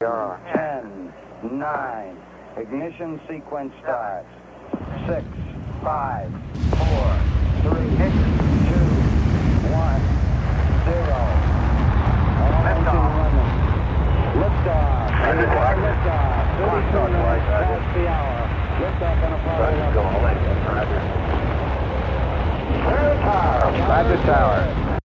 10, 9, ignition sequence starts. 6, 5, 4, 3, 2, 1, 0. Liftoff. Liftoff. 32 minutes past the hour. Liftoff on Apollo 11. Roger, tower.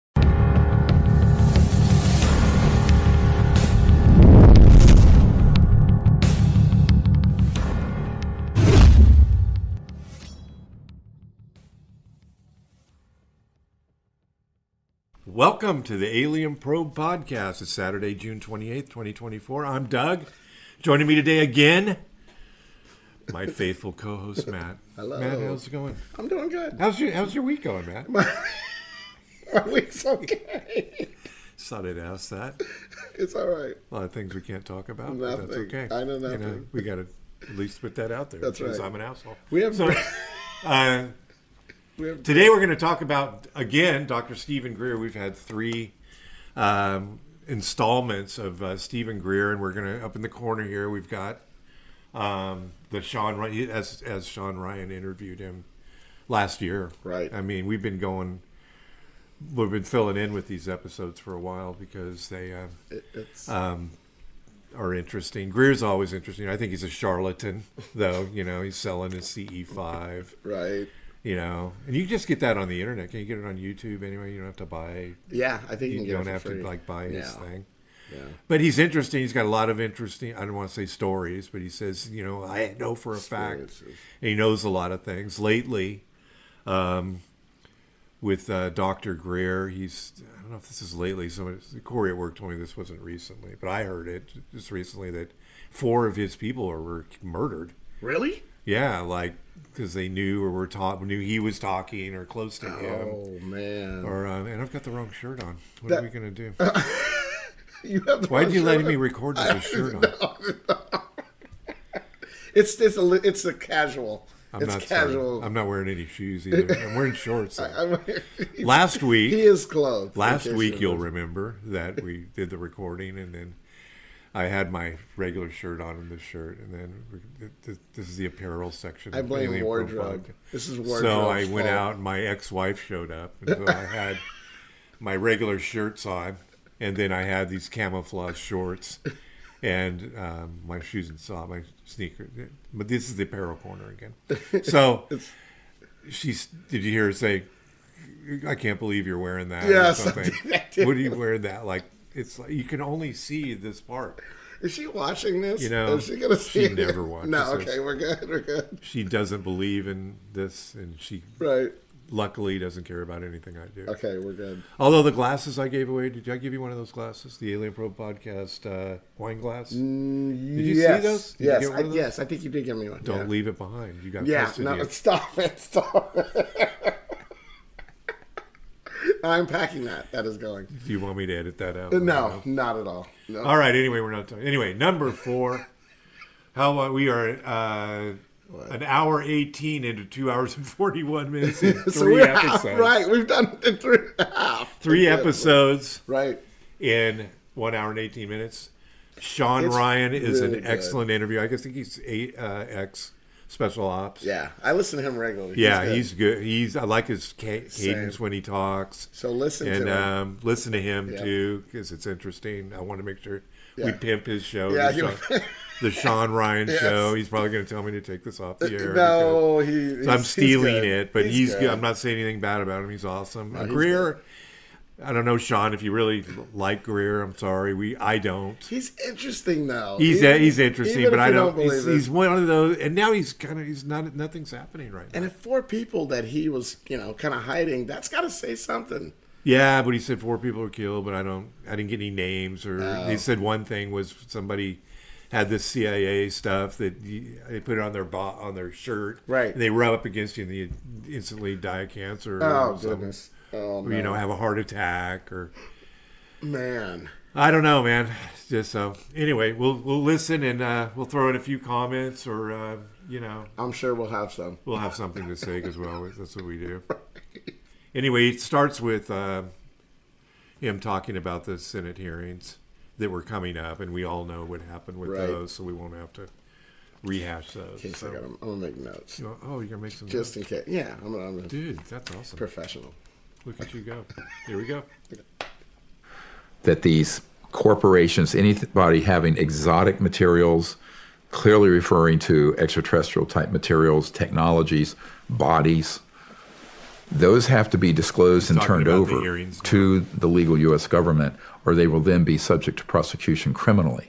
Welcome to the Alien Probe Podcast. It's Saturday, June 28th, 2024. I'm Doug. Joining me today again, my faithful co-host, Matt. Hello. Matt, how's it going? I'm doing good. How's your week going, Matt? My week's okay. Thought I'd ask that. It's all right. A lot of things we can't talk about, Nothing. but that's okay. I know nothing. We got to at least put that out there. That's because right. I'm an asshole. We have... Today we're going to talk about, again, Dr. Stephen Greer. We've had three installments of Stephen Greer, and we're going to, up in the corner here, we've got the Sean Ryan, as Sean Ryan interviewed him last year. Right. I mean, we've been filling in with these episodes for a while because they are interesting. Greer's always interesting. I think he's a charlatan, though. You know, he's selling his CE5. Right. You know, and you just get that on the internet. Can you get it on YouTube anyway? You don't have to buy. Yeah, I think you can get don't it have for free. to buy his thing. Yeah. But he's interesting. He's got a lot of interesting. I don't want to say stories, but he says, you know, I know for a fact, and he knows a lot of things. Lately, with Dr. Greer, I don't know if this is lately. Corey at work told me this wasn't recently, but I heard it just recently that 4 of his people were murdered. Really? Yeah, like because they knew knew he was talking or close to him. Oh man! Or and I've got the wrong shirt on. What are we gonna do? You have the Why did you let me on? record with this shirt on? It's a casual. It's casual. I'm not wearing any shoes either. I'm wearing shorts. He Last week, is clothed. Last week, you'll remember that we did the recording, and then I had my regular shirt on in this shirt, and then this is the apparel section. I blame Alien wardrobe. Probe. This is wardrobe. So I went out, and my ex-wife showed up, and so I had my regular shirts on, and then I had these camouflage shorts, and my shoes and my sneaker. But this is the apparel corner again. So did you hear her say, "I can't believe you're wearing that"? Yes, or something? I did. What are you wearing that like? It's like you can only see this part. Is she watching this? You know, is she gonna see she never watches. No, okay, we're good. We're good. She doesn't believe in this, and she luckily doesn't care about anything I do. Okay, we're good. Although the glasses I gave away, did I give you one of those glasses? The Alien Probe Podcast wine glass? Did you see those? Did you get one of those? Yes, I think you did give me one. Don't leave it behind. You got Stop it. I'm packing that. That is going. Do you want me to edit that out? No, not at all. No. All right. Anyway, we're not talking. Anyway, number 4. How we are an hour 18 into 2 hours and 41 minutes in 3 episodes. Right. We've done it in 3.5. 3 episodes. Right. In 1 hour and 18 minutes. Sean Ryan is really an excellent interview. I think he's ex Special Ops. Yeah, I listen to him regularly. Yeah, he's good. I like his cadence when he talks. So listen to him. Listen to him too, because it's interesting. I want to make sure we pimp his show. The Sean Ryan show. He's probably going to tell me to take this off the air. No, I'm stealing it, but he's good. I'm not saying anything bad about him. He's awesome. No, Greer. I don't know, Sean, if you really like Greer. I'm sorry. I don't. He's interesting, though. He's interesting, but I don't. He's one of those, and now nothing's happening right now. And if 4 people that he was, kind of hiding, that's got to say something. Yeah, but he said 4 people were killed, but I didn't get any names. Or they said one thing was somebody had this CIA stuff that they put it on their shirt, right? And they rub up against you, and you instantly die of cancer. Oh goodness. Oh, or, have a heart attack, or man, I don't know, man. Just so anyway, we'll listen and we'll throw in a few comments, or I'm sure we'll have some. We'll have something to say as well. That's what we do. Anyway, it starts with him talking about the Senate hearings, that were coming up, and we all know what happened with Right. those, so we won't have to rehash those. In case So, I'm gonna make notes. you're gonna make some Just notes? in case. Yeah, I'm a Dude, that's awesome. professional. Look at you go. Here we go. That these corporations, anybody having exotic materials, clearly referring to extraterrestrial type materials, technologies, bodies, those have to be disclosed and Talking turned about the over hearings now. to the legal U.S. government, or they will then be subject to prosecution criminally.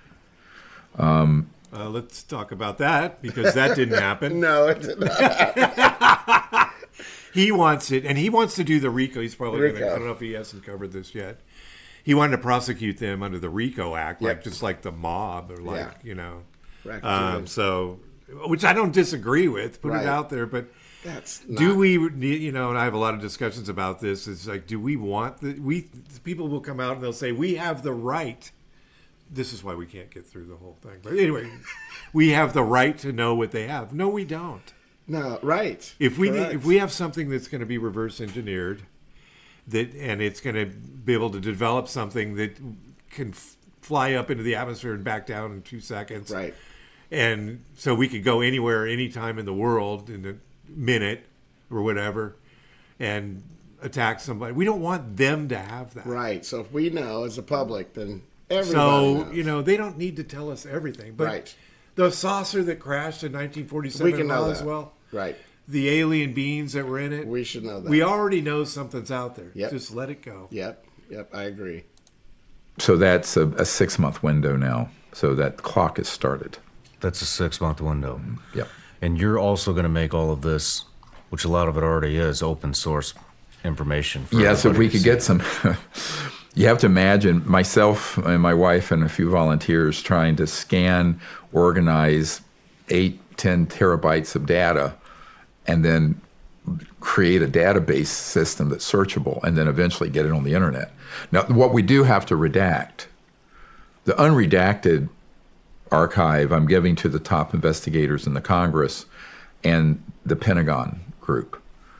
Let's talk about that, because that didn't happen. No, it did not. He wants it, and he wants to do the RICO. He's probably going to, RICO. I don't know if he hasn't covered this yet. He wanted to prosecute them under the RICO Act, Yep. like just like the mob, or like, Yeah. Racketeering. Racketeering. So, which I don't disagree with, put Right. it out there, but That's do not- we need, and I have a lot of discussions about this, it's like, do we want, people will come out and they'll say, we have the right, this is why we can't get through the whole thing. But anyway, we have the right to know what they have. No, we don't. No, right. If we Correct. if we have something that's going to be reverse engineered, and it's going to be able to develop something that can fly up into the atmosphere and back down in 2 seconds, Right. and so we could go anywhere, anytime in the world in a minute or whatever, and attack somebody. We don't want them to have that. Right. So if we know as a public, then everybody So knows. they don't need to tell us everything. But Right. the saucer that crashed in 1947 We can know that. Roswell, Right. the alien beings that were in it, We should know that. we already know something's out there. Yep. Just let it go. Yep. Yep. I agree. So that's a 6-month window now. So that clock is started. That's a 6-month window. Yep. And you're also going to make all of this, which a lot of it already is, open source information. For Yes, if everybody we to could see. get some. You have to imagine myself and my wife and a few volunteers trying to scan, organize 8-10 terabytes of data, and then create a database system that's searchable, and then eventually get it on the internet. Now, what we do have to redact, the unredacted archive I'm giving to the top investigators in the Congress and the Pentagon group.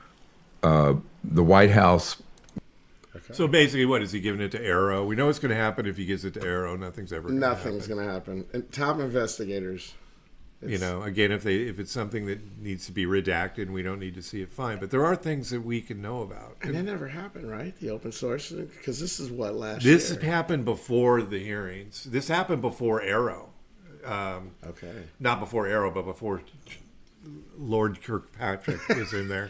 The White House. So basically, what is he giving it to Arrow? We know what's going to happen if he gives it to Arrow. Nothing's ever. Nothing's going to happen. And top investigators. Again, if it's something that needs to be redacted, and we don't need to see it, fine. But there are things that we can know about. And that never happened, right? The open source, because this is what last This year. happened before the hearings. This happened before Arrow. Okay. Not before Arrow, but before Lord Kirkpatrick was in there.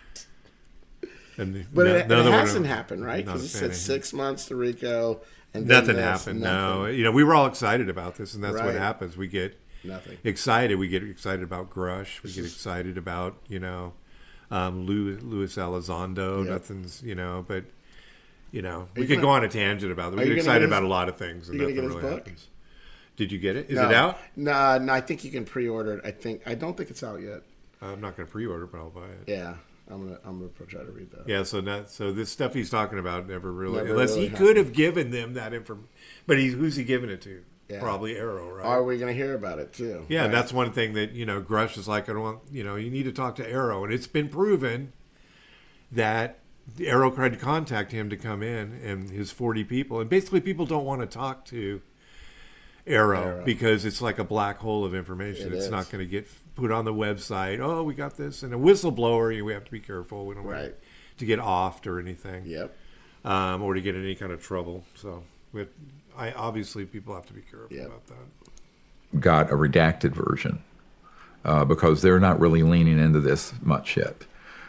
And But it another one- hasn't happened, right? not Because a it fan said of him. 6 months to Rico, and then Nothing this, happened. nothing. No, we were all excited about this, and that's what Right. happens. We get Nothing. excited. We get excited about Grush. We get excited about Louis Elizondo. Yep. Nothing's but we you could gonna- go on a tangent about it. Are We you get gonna excited get his- about a lot of things, and you gonna nothing get his really book? happens. Did you get it? Is No. it out? No, I think you can pre-order it. I don't think it's out yet. I'm not going to pre-order, but I'll buy it. Yeah, I'm gonna try to read that. Yeah, so this stuff he's talking about never really, Never unless really he could have given them that information. But who's he giving it to? Yeah. Probably Arrow, right? Are we gonna hear about it too? Yeah, Right. that's one thing that Grush is like. I don't want you need to talk to Arrow, and it's been proven that Arrow tried to contact him to come in, and his 40 people, and basically people don't want to talk to Arrow because it's like a black hole of information. It It's is. not going to get put on the website. Oh, we got this, and a whistleblower. We have to be careful. We don't want Right. to get offed or anything. Yep. Or to get in any kind of trouble. So, obviously, people have to be careful Yep. about that. Got a redacted version because they're not really leaning into this much yet,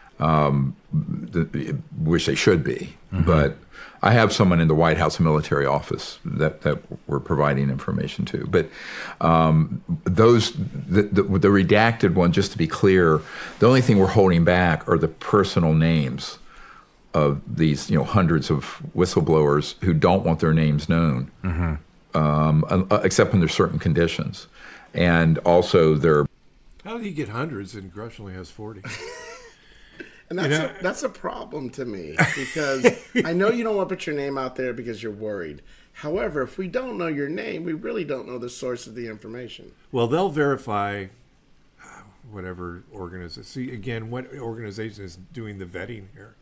which they should be. But I have someone in the White House military office that we're providing information to. But the redacted one, just to be clear, the only thing we're holding back are the personal names of these hundreds of whistleblowers who don't want their names known. Except under certain conditions. And also their... How did he get hundreds and Grush only has 40? And that's a problem to me because I know you don't want to put your name out there because you're worried. However, if we don't know your name, we really don't know the source of the information. Well, they'll verify whatever organization. See, again, what organization is doing the vetting here?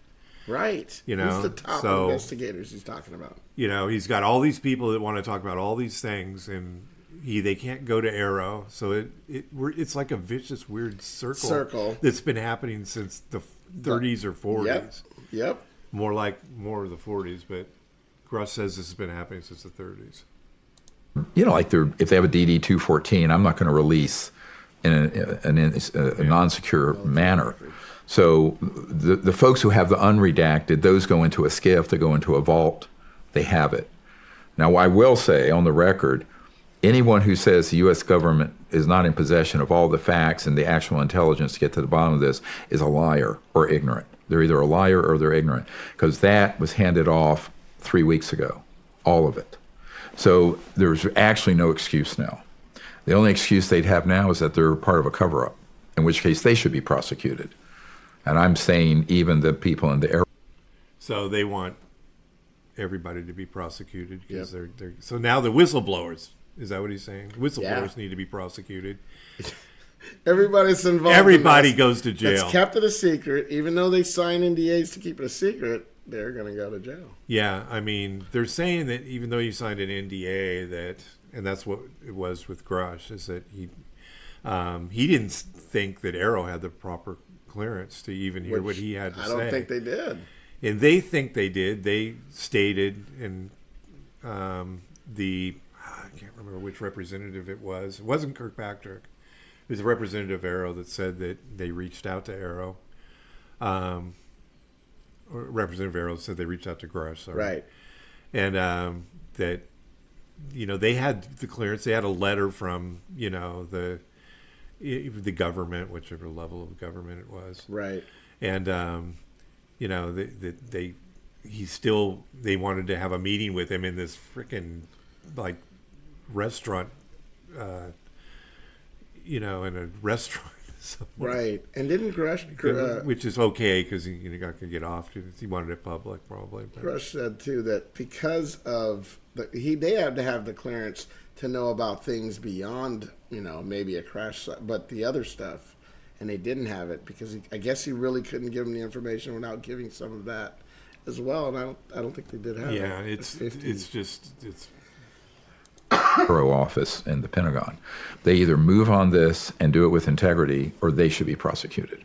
Right. You know, who's the top investigators he's talking about? You know, he's got all these people that want to talk about all these things, and they can't go to Arrow, so it's like a vicious, weird circle that's been happening since the 30s or 40s. Yep. More of the 40s, but Grush says this has been happening since the 30s. You know, like if they have a DD-214, I'm not going to release in a non-secure manner. So the folks who have the unredacted, those go into a SCIF, they go into a vault, they have it. Now, I will say on the record, anyone who says the U.S. government is not in possession of all the facts and the actual intelligence to get to the bottom of this is a liar or ignorant. They're either a liar or they're ignorant, because that was handed off 3 weeks ago, all of it. So there's actually no excuse now. The only excuse they'd have now is that they're part of a cover-up, in which case they should be prosecuted. And I'm saying even the people in the air. So they want everybody to be prosecuted because they're so now the whistleblowers. Is that what he's saying? Whistleblowers need to be prosecuted. Everybody's involved. Everybody goes to jail. It's kept it a secret, even though they sign NDAs to keep it a secret. They're going to go to jail. Yeah, I mean, they're saying that even though you signed an NDA, and that's what it was with Grush, is that he didn't think that Arrow had the proper clearance to even hear what he had to say. I don't think they did. And they think they did. They stated, and I can't remember which representative it was. It wasn't Kirkpatrick. It was a representative of Arrow that said that they reached out to Arrow. Or Representative Arrow said they reached out to Grush. Sorry. Right. And that, they had the clearance. They had a letter from, the government, whichever level of government it was. Right. And, they wanted to have a meeting with him in this freaking, restaurant, in a restaurant. Right. And didn't Grush... which is okay, because he got to get off. He wanted it public, probably. But. Grush said, too, that because of... they had to have the clearance to know about things beyond, maybe a crash site, but the other stuff. And they didn't have it because I guess he really couldn't give them the information without giving some of that as well. And I don't think they did have it. Yeah, it's Bureau office and the Pentagon. They either move on this and do it with integrity, or they should be prosecuted.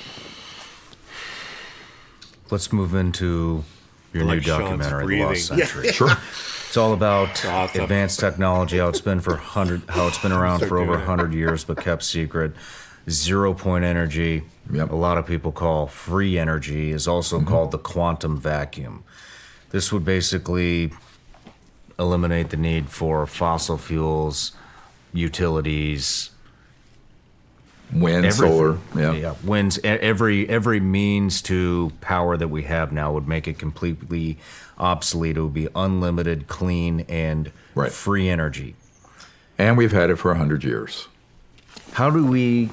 Let's move into your new documentary, The Lost Century. Yeah. Sure. It's all about advanced technology, how it's been around for over 100 years, but kept secret. 0-point energy, a lot of people call free energy, is also called the quantum vacuum. This would basically eliminate the need for fossil fuels, utilities, wind, solar, winds. Every means to power that we have now would make it completely obsolete. It would be unlimited, clean, and free energy. And we've had it for 100 years. How do we...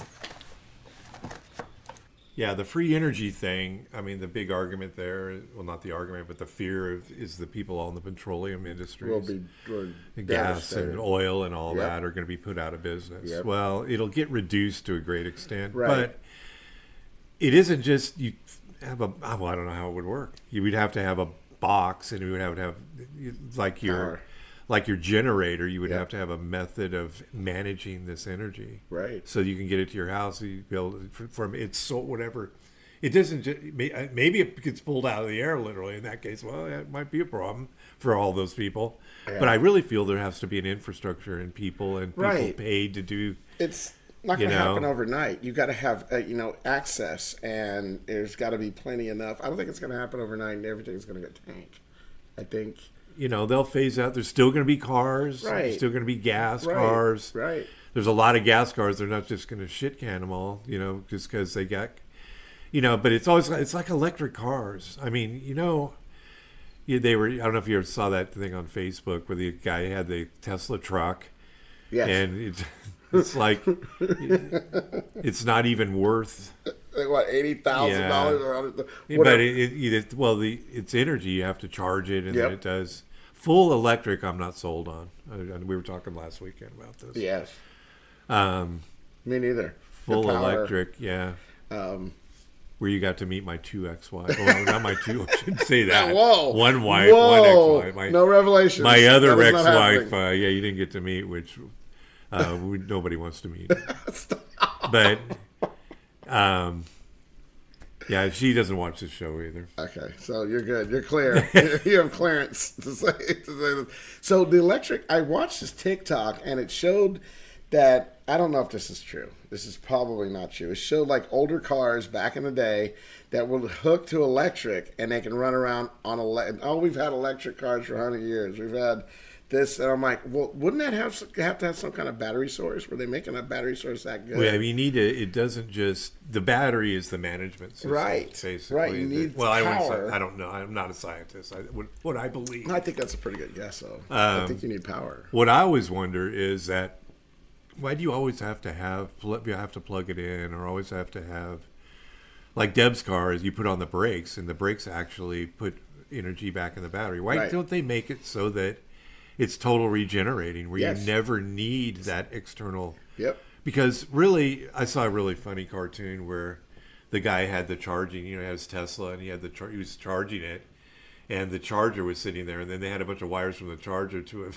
Yeah, the free energy thing, I mean, the big argument there, well, not the argument, but the fear is the people all in the petroleum industries. Will be gas and oil and all that are going to be put out of business. Yep. Well, it'll get reduced to a great extent. Right. But it isn't just you have a, well, I don't know how it would work. You would have to have a box, and you would have to have, like your generator, you would have to have a method of managing this energy, right? So you can get it to your house. You build from it's so whatever. It doesn't. Maybe it gets pulled out of the air, literally. In that case, well, it might be a problem for all those people. Yeah. But I really feel there has to be an infrastructure and people paid to do. It's not going to happen overnight. You got to have access, and there's got to be plenty enough. I don't think it's going to happen overnight, and everything's going to get tanked. I think. They'll phase out. There's still going to be cars. Right. There's still going to be gas cars. Right. There's a lot of gas cars. They're not just going to shit can them all, just because they got, but it's like electric cars. I mean, they were, I don't know if you ever saw that thing on Facebook where the guy had the Tesla truck. Yes. And it's like, it's not even worth... Like what, $80,000? But it's energy. You have to charge it, and then it does. Full electric, I'm not sold on. We were talking last weekend about this. Yes. Me neither. Full electric, yeah. where you got to meet my two ex-wives. Well, not my two. I shouldn't say that. Whoa. One wife, Whoa. one ex-wife. No revelations. My other That is not ex-wife, happening. you didn't get to meet, which nobody wants to meet. But, yeah, she doesn't watch the show either. Okay, so you're good. You're clear. You have clearance to say this. So the electric, I watched this TikTok, and it showed that, I don't know if this is true. This is probably not true. It showed like older cars back in the day that were hooked to electric, and they can run around on we've had electric cars for 100 years. We've had this, and I'm like, well, wouldn't that have to have some kind of battery source? Were they making a battery source that good? Well, I mean, it doesn't just, the battery is the management system. Right. Basically. Right, you need well, power. I don't know. I'm not a scientist. What I believe. I think that's a pretty good guess, though. I think you need power. What I always wonder is that, why do you always have to plug it in, or always have to have, like Deb's car, is you put on the brakes, and the brakes actually put energy back in the battery. Why don't they make it so that it's total regenerating, where you never need that external? Yep. Because really, I saw a really funny cartoon where the guy had the charging, he had his Tesla, and he was charging it, and the charger was sitting there, and then they had a bunch of wires from the charger to a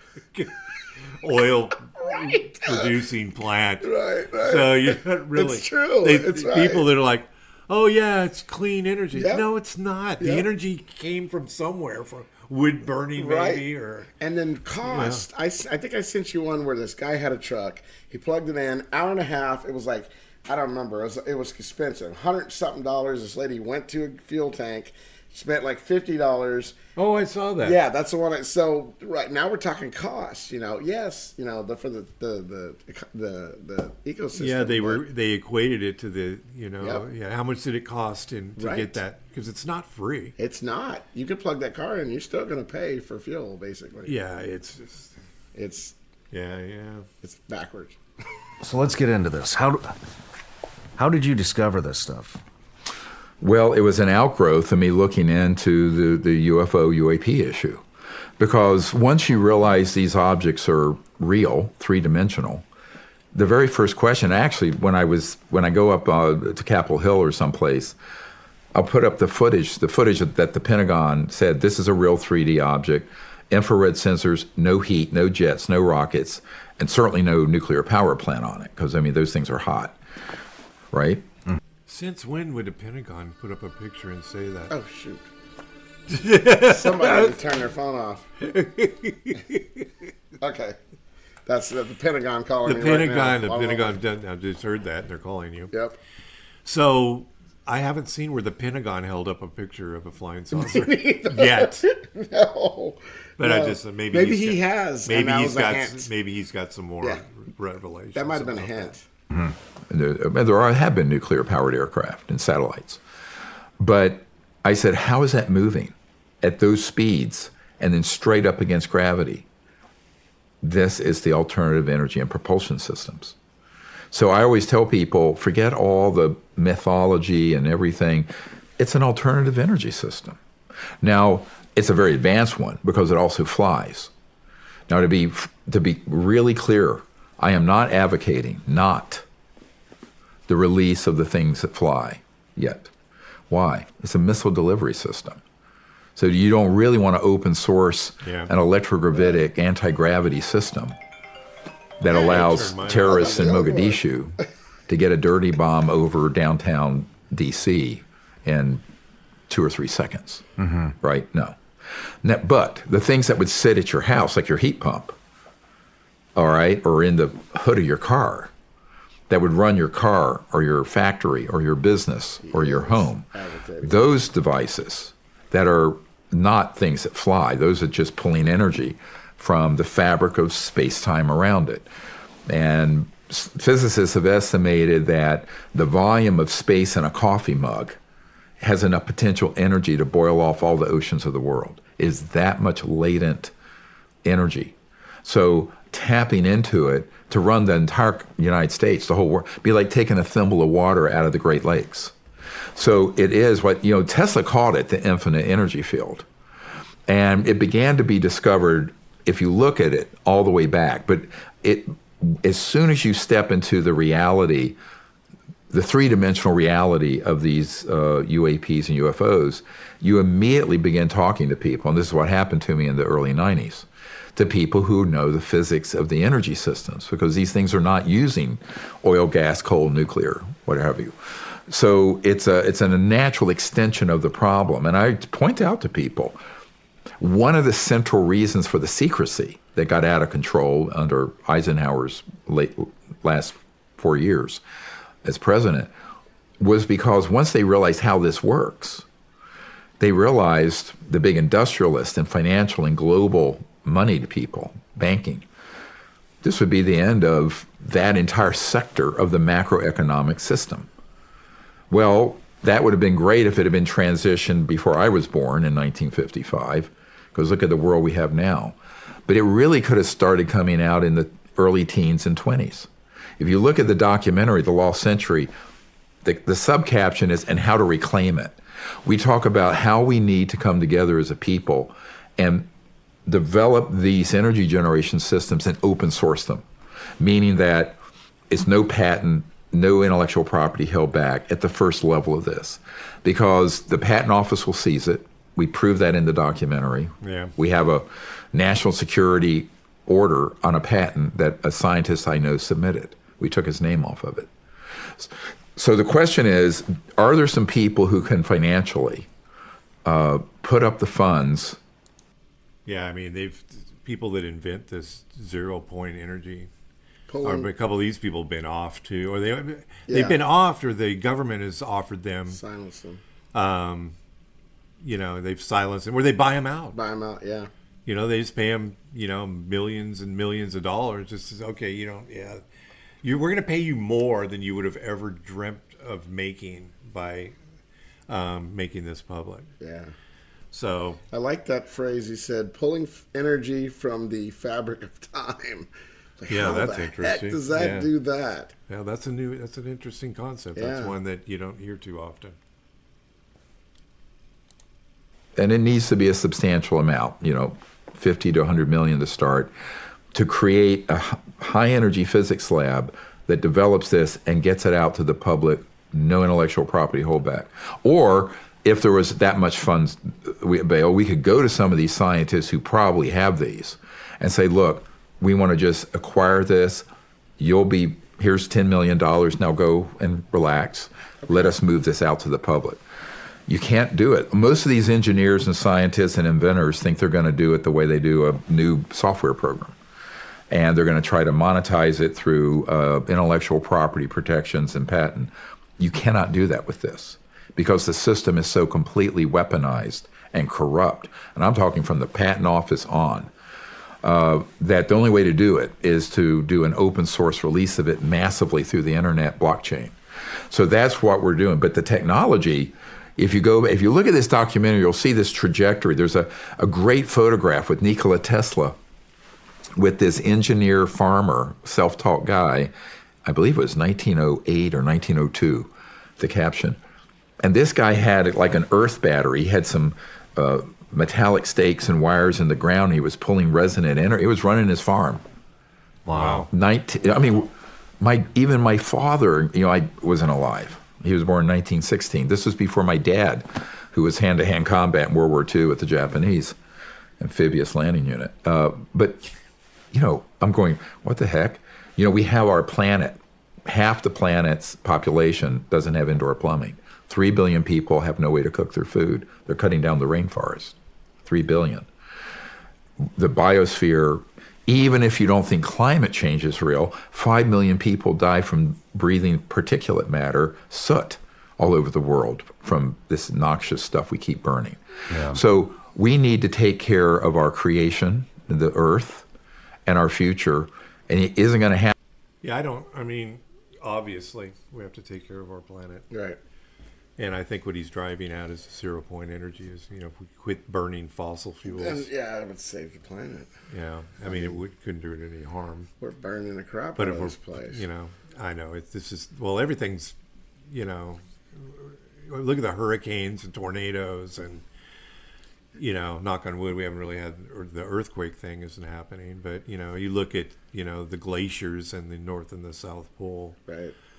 oil producing plant. Right. So you not really. It's true. It's people that are like, oh yeah, it's clean energy. Yep. No, it's not. The energy came from somewhere, from wood burning, maybe, or. And then cost. I think I sent you one where this guy had a truck. He plugged it in, hour and a half. It was like, I don't remember. It was expensive, $100-something. This lady went to a fuel tank, spent like $50. Oh, I saw that. Yeah, that's the one. So right now we're talking costs. Yes, for the ecosystem. Yeah, they equated it to the how much did it cost to get that, because it's not free. It's not. You could plug that car in, you're still going to pay for fuel, basically. Yeah, it's just it's backwards. So let's get into this. How did you discover this stuff? Well, it was an outgrowth of me looking into the UFO UAP issue. Because once you realize these objects are real, three-dimensional, the very first question, actually, when I go up to Capitol Hill or someplace, I'll put up the footage that the Pentagon said, this is a real 3D object, infrared sensors, no heat, no jets, no rockets, and certainly no nuclear power plant on it, because, those things are hot, right? Since when would the Pentagon put up a picture and say that? Oh, shoot. Somebody turn their phone off. Okay. That's the Pentagon calling me right now. The Pentagon, I just heard that, and they're calling you. Yep. So, I haven't seen where the Pentagon held up a picture of a flying saucer yet. No. But no. I just, maybe he has. Maybe he's got some more revelations. That might have been a hint. There have been nuclear-powered aircraft and satellites. But I said, how is that moving at those speeds and then straight up against gravity? This is the alternative energy and propulsion systems. So I always tell people, forget all the mythology and everything. It's an alternative energy system. Now, it's a very advanced one because it also flies. Now, to be really clear, I am not advocating the release of the things that fly yet. Why? It's a missile delivery system. So you don't really want to open source an electrogravitic anti-gravity system that allows terrorists in Mogadishu to get a dirty bomb over downtown D.C. in 2 or 3 seconds, right? No. Now, but the things that would sit at your house, like your heat pump, all right, or in the hood of your car, that would run your car or your factory or your business or your home, those devices that are not things that fly, those are just pulling energy from the fabric of space-time around it. And physicists have estimated that the volume of space in a coffee mug has enough potential energy to boil off all the oceans of the world. Is that much latent energy. So tapping into it to run the entire United States, the whole world, be like taking a thimble of water out of the Great Lakes. So it is what, Tesla called it the infinite energy field. And it began to be discovered, if you look at it, all the way back. But as soon as you step into the reality the three-dimensional reality of these UAPs and UFOs, you immediately begin talking to people, and this is what happened to me in the early 90s, to people who know the physics of the energy systems, because these things are not using oil, gas, coal, nuclear, what have you. So it's a natural extension of the problem. And I point out to people, one of the central reasons for the secrecy that got out of control under Eisenhower's last 4 years as president was because once they realized how this works, they realized, the big industrialists and financial and global moneyed people, banking, this would be the end of that entire sector of the macroeconomic system. Well, that would have been great if it had been transitioned before I was born in 1955, because look at the world we have now. But it really could have started coming out in the early teens and 20s. If you look at the documentary, The Lost Century, the subcaption is, and how to reclaim it. We talk about how we need to come together as a people and develop these energy generation systems and open source them, meaning that it's no patent, no intellectual property held back at the first level of this, because the patent office will seize it. We prove that in the documentary. Yeah. We have a national security order on a patent that a scientist I know submitted. We took his name off of it. So the question is, are there some people who can financially put up the funds? Yeah, I mean, people that invent this 0-point energy, or Pulling, a couple of these people have been off too, or they've been off, or the government has offered them, silence them. you know, they've silenced them, or they buy them out. Buy them out, yeah. You know, they just pay them, you know, millions and millions of dollars. Just as, okay, you know, yeah, we're going to pay you more than you would have ever dreamt of making by making this public. Yeah. So I like that phrase he said, pulling energy from the fabric of time. Like, yeah, how that's the interesting. Heck does that do that? Yeah, that's an interesting concept. Yeah. That's one that you don't hear too often. And it needs to be a substantial amount, you know, 50 to 100 million to start, to create a high energy physics lab that develops this and gets it out to the public, no intellectual property holdback. Or if there was that much funds, we could go to some of these scientists who probably have these and say, look, we want to just acquire this. Here's $10 million, now go and relax. Let us move this out to the public. You can't do it. Most of these engineers and scientists and inventors think they're going to do it the way they do a new software program. And they're going to try to monetize it through intellectual property protections and patent. You cannot do that with this because the system is so completely weaponized and corrupt. And I'm talking from the patent office on. That the only way to do it is to do an open source release of it massively through the internet blockchain. So that's what we're doing. But the technology, if you look at this documentary, you'll see this trajectory. There's a great photograph with Nikola Tesla with this engineer farmer, self-taught guy. I believe it was 1908 or 1902, the caption. And this guy had like an earth battery. He had some metallic stakes and wires in the ground. He was pulling resonant energy. He was running his farm. Wow. Even my father, you know, I wasn't alive. He was born in 1916. This was before my dad, who was hand-to-hand combat in World War II with the Japanese amphibious landing unit. But, you know, I'm going, what the heck? You know, we have our planet. Half the planet's population doesn't have indoor plumbing. 3 billion people have no way to cook their food. They're cutting down the rainforest. 3 billion. The biosphere, even if you don't think climate change is real, 5 million people die from breathing particulate matter, soot, all over the world from this noxious stuff we keep burning. Yeah. So we need to take care of our creation, the earth, and our future, and it isn't going to happen. Yeah, obviously, we have to take care of our planet. Right. And I think what he's driving at is 0-point energy. Is, you know, if we quit burning fossil fuels. And, yeah, it would save the planet. Yeah, I mean, couldn't do it any harm. We're burning the crap out of this place. You know, I know everything's, you know, look at the hurricanes and tornadoes and, you know, knock on wood, we haven't really had, or the earthquake thing isn't happening. But, you know, you look at, you know, the glaciers in the North and the South Pole. Right.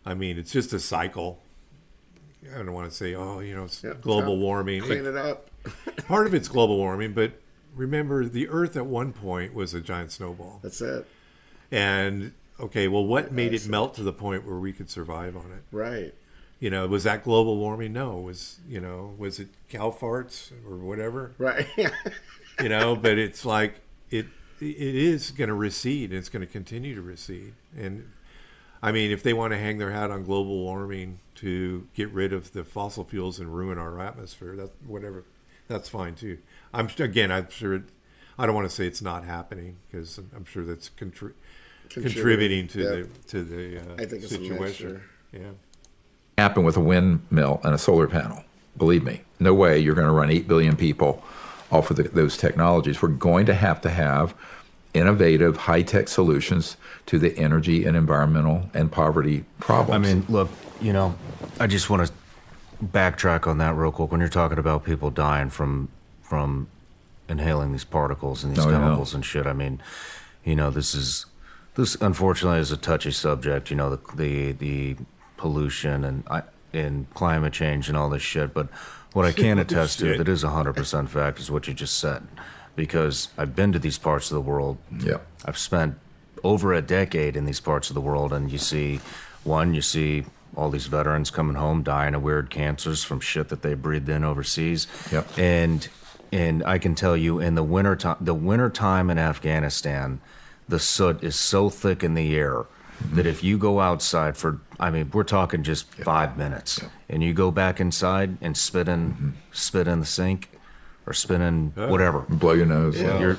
I mean, it's just a cycle. I don't want to say, it's Yep. global warming. Clean it up. Part of it's global warming, but remember, the Earth at one point was a giant snowball. That's it. And, okay, well, what made it melt to the point where we could survive on it? Right. Was that global warming? No. Was it cow farts or whatever? Right. But it's like, it is going to recede. And it's going to continue to recede. And, I mean, if they want to hang their hat on global warming to get rid of the fossil fuels and ruin our atmosphere, that's fine too. I'm sure. I don't want to say it's not happening, because I'm sure that's contributing to the I think it's a situation. mixture. Yeah. Happen with a windmill and a solar panel. Believe me, no way you're going to run 8 billion people off of those technologies. We're going to have innovative, high-tech solutions to the energy and environmental and poverty problems. I mean, look, I just want to backtrack on that real quick. When you're talking about people dying from inhaling these particles and these chemicals and shit, I mean, this unfortunately is a touchy subject. The pollution and climate change and all this shit. But what I can attest to that is 100% fact is what you just said, because I've been to these parts of the world. Yeah. I've spent over a decade in these parts of the world, and you see all these veterans coming home dying of weird cancers from shit that they breathed in overseas. Yep. And I can tell you, in the winter time in Afghanistan, the soot is so thick in the air that if you go outside we're talking just 5 minutes, and you go back inside and spit in the sink or spit in whatever, blow your nose. you're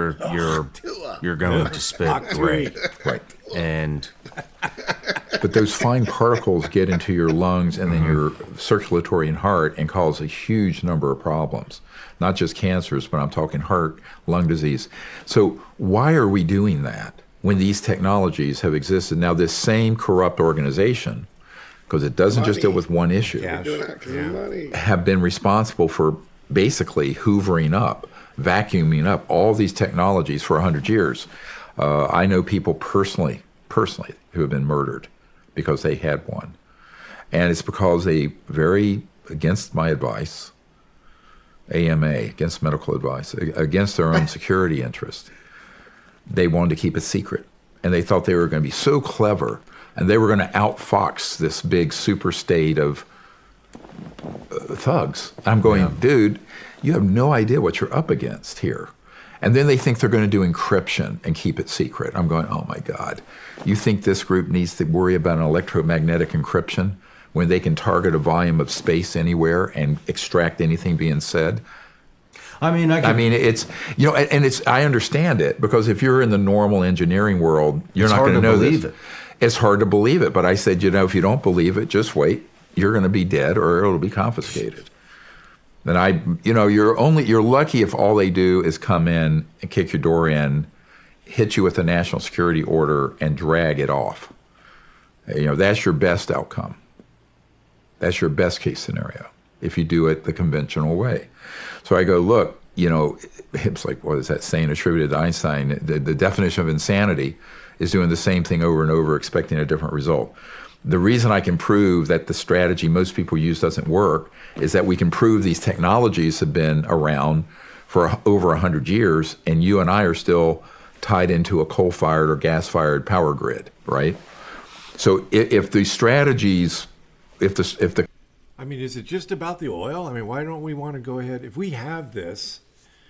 going to spit gray. Right. And But those fine particles get into your lungs and then your circulatory and heart and cause a huge number of problems. Not just cancers, but I'm talking heart, lung disease. So why are we doing that when these technologies have existed? Now, this same corrupt organization, because it doesn't just deal with one issue, have been responsible for basically hoovering up, vacuuming up all these technologies for 100 years. I know people personally who have been murdered because they had one. And it's because they, very against my advice, AMA, against medical advice, against their own security interest, they wanted to keep it secret. And they thought they were going to be so clever, and they were going to outfox this big super state of thugs. I'm going, dude, you have no idea what you're up against here. And then they think they're going to do encryption and keep it secret. I'm going, oh my God. You think this group needs to worry about an electromagnetic encryption when they can target a volume of space anywhere and extract anything being said? I mean, it's, and it's, I understand it, because if you're in the normal engineering world, you're not going to know this. It's hard to believe it. But I said, if you don't believe it, just wait. You're going to be dead, or it'll be confiscated. And you're lucky if all they do is come in and kick your door in, hit you with a national security order, and drag it off. That's your best outcome. That's your best case scenario if you do it the conventional way. So I go, look, it's like, what is that saying attributed to Einstein? The definition of insanity is doing the same thing over and over, expecting a different result. The reason I can prove that the strategy most people use doesn't work is that we can prove these technologies have been around for over 100 years, and you and I are still tied into a coal-fired or gas-fired power grid, right? So if the strategies, if the I mean, is it just about the oil? I mean, why don't we want to go ahead? If we have this,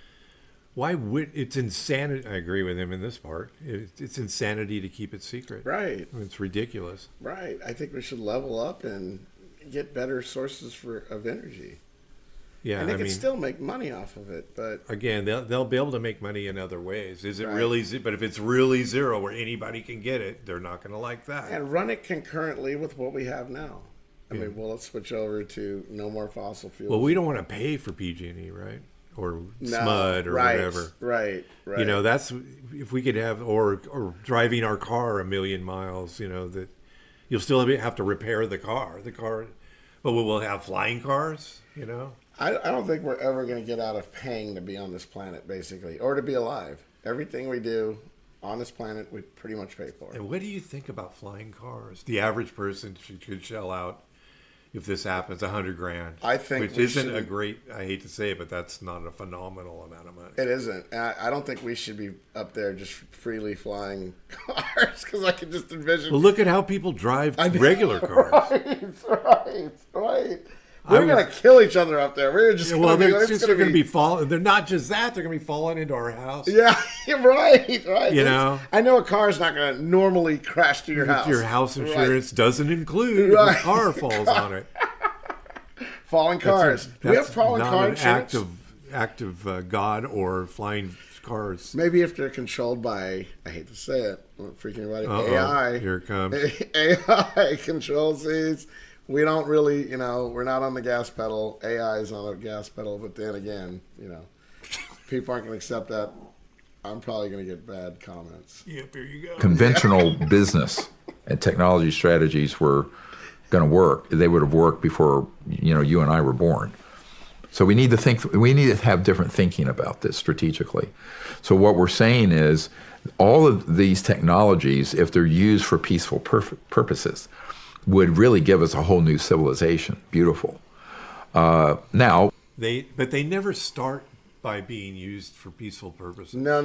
why would it's insanity? I agree with him in this part. It's insanity to keep it secret. Right. I mean, it's ridiculous. Right. I think we should level up and get better sources of energy. Yeah, and they can still make money off of it, but again, they'll be able to make money in other ways. Is it really? But if it's really zero, where anybody can get it, they're not going to like that. And run it concurrently with what we have now. I mean, let's switch over to no more fossil fuels. Well, we don't want to pay for PG&E, right? Or SMUD or whatever. Right. That's if we could have, or driving our car 1 million miles, that you'll still have to repair the car. But we'll have flying cars, I don't think we're ever going to get out of paying to be on this planet, basically, or to be alive. Everything we do on this planet we pretty much pay for. And what do you think about flying cars? The average person could shell out, if this happens, $100,000. I think which we isn't should- a great. I hate to say it, but that's not a phenomenal amount of money. It isn't. I don't think we should be up there just freely flying cars because I can just envision. Well, look at how people drive regular cars. Right. We're going to kill each other up there. We're just Well, going they're to going to be falling. They're not just that; they're going to be falling into our house. Yeah, right. You know? I know a car's not going to normally crash to your house. Your house insurance Right. doesn't include Right. if a car falls on it. Falling cars. Do we have falling not car an insurance? act of God or flying cars. Maybe if they're controlled by, I hate to say it, I'm not freaking about it, Uh-oh. AI. Here it comes. AI controls these. We don't really, we're not on the gas pedal. AI is on the gas pedal, but then again, people aren't going to accept that. I'm probably going to get bad comments. Yep, here you go. Conventional business and technology strategies were going to work. They would have worked before you and I were born. So we need to think. We need to have different thinking about this strategically. So what we're saying is, all of these technologies, if they're used for peaceful purposes, would really give us a whole new civilization. Beautiful. Now, But they never start by being used for peaceful purposes. No.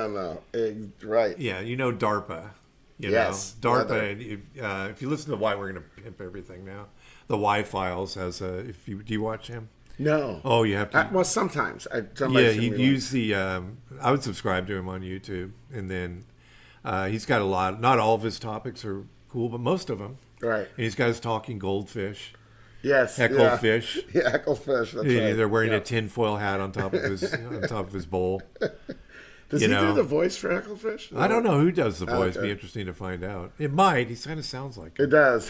Right. Yeah, DARPA. Yes, DARPA. weather. And if you listen to Why We're Going to Pimp Everything Now, the Y-Files has a. Do you watch him? No. Oh, you have to. Well, sometimes. He'd use the. I would subscribe to him on YouTube, and then he's got a lot. Not all of his topics are cool, but most of them. Right. And he's got his talking goldfish, Yes. hecklefish. Yeah, hecklefish. That's right. They're wearing Yeah. a tinfoil hat on top of his bowl. Does he do the voice for hecklefish? I don't know who does the voice. Okay. Be interesting to find out. It might. He kind of sounds like it. It does.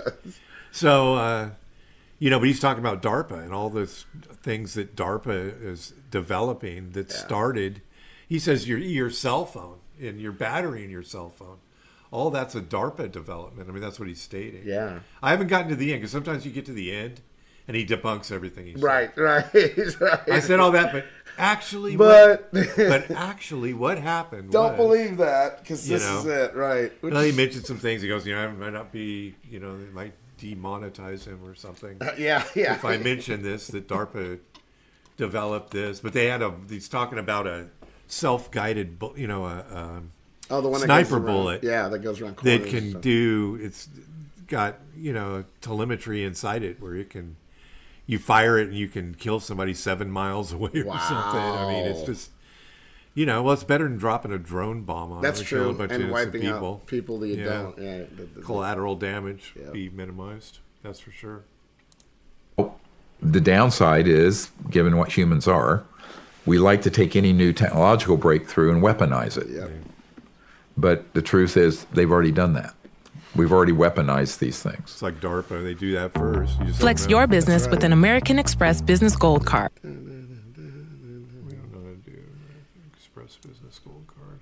So, but he's talking about DARPA and all those things that DARPA is developing that started. He says your cell phone and your battery in your cell phone, all that's a DARPA development. I mean, that's what he's stating. Yeah. I haven't gotten to the end because sometimes you get to the end and he debunks everything he said. Right. I said all that, but actually, But what happened? don't was, believe that because this is it, right? Well, he mentioned some things. He goes, it might not be, it might demonetize him or something. Yeah. If I mention this, that DARPA developed this, but he's talking about a self-guided, Oh, the one that sniper goes around, bullet. Yeah, that goes around corners. That can do. It's got telemetry inside it where you fire it and you can kill somebody 7 miles away or something. I mean, it's just. It's better than dropping a drone bomb on That's them, true, a bunch and of wiping innocent out people that you don't. Yeah, collateral damage be minimized. That's for sure. the downside is, given what humans are, we like to take any new technological breakthrough and weaponize it. Yep. But the truth is, they've already done that. We've already weaponized these things. It's like DARPA. They do that first. You just Flex don't know. your business with an American Express Business Gold Card. We don't know how to do American Express Business Gold Card.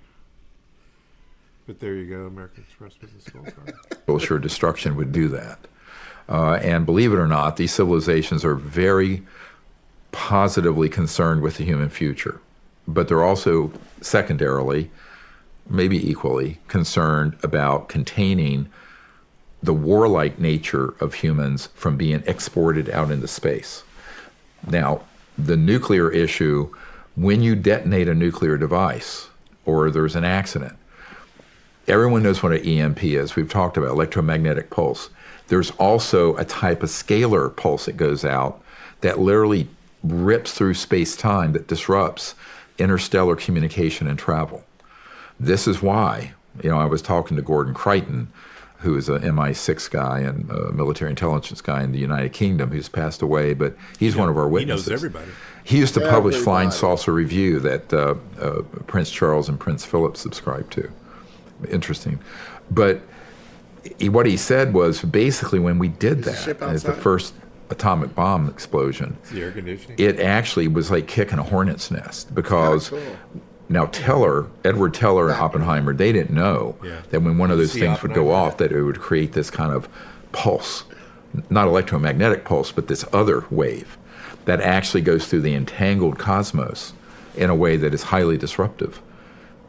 But there you go, American Express Business Gold Card. Social destruction would do that. And believe it or not, these civilizations are very positively concerned with the human future. But they're also secondarily, maybe equally, concerned about containing the warlike nature of humans from being exported out into space. Now, the nuclear issue, when you detonate a nuclear device or there's an accident, everyone knows what an EMP is. We've talked about electromagnetic pulse. There's also a type of scalar pulse that goes out that literally rips through space-time that disrupts interstellar communication and travel. This is why, I was talking to Gordon Creighton, who is an MI6 guy and a military intelligence guy in the United Kingdom who's passed away, but he's one of our witnesses. He knows everybody. He used to publish Everybody. Flying Saucer Review that Prince Charles and Prince Philip subscribed to. Interesting. But what he said was basically when we did Is the ship that, as the outside? first atomic bomb explosion, It's the air conditioning. it actually was like kicking a hornet's nest because Kinda cool. now Edward Teller and Oppenheimer, they didn't know that when one of those See things would go Oppenheimer? off that it would create this kind of pulse, not electromagnetic pulse, but this other wave that actually goes through the entangled cosmos in a way that is highly disruptive.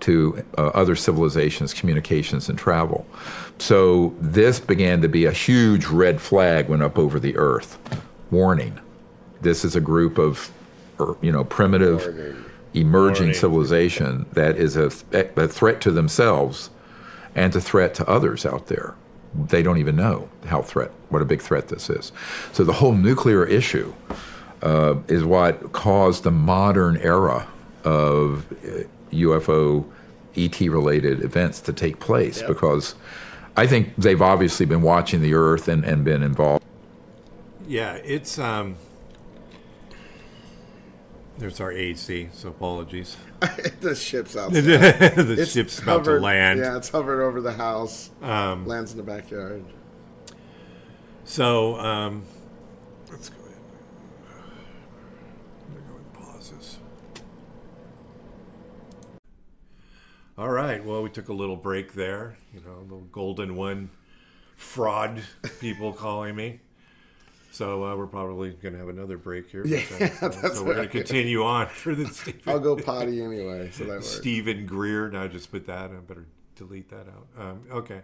to other civilizations, communications, and travel. So this began to be a huge red flag went up over the earth. Warning, this is a group of primitive, emerging civilization that is a threat to themselves and a threat to others out there. They don't even know what a big threat this is. So the whole nuclear issue is what caused the modern era of UFO, ET-related events to take place, because I think they've obviously been watching the Earth and been involved. Yeah, it's there's our AC, so apologies. The ship's outside. The ship's about to land. Yeah, it's hovered over the house. Lands in the backyard. So let's go ahead. I'm gonna go and pause this. All right. Well, we took a little break there. The golden one fraud people calling me. So we're probably going to have another break here. Yeah, that's so we're going to continue on for the Stephen. I'll go potty anyway, so that works. Stephen Greer. Now I just put that. I better delete that out. Okay.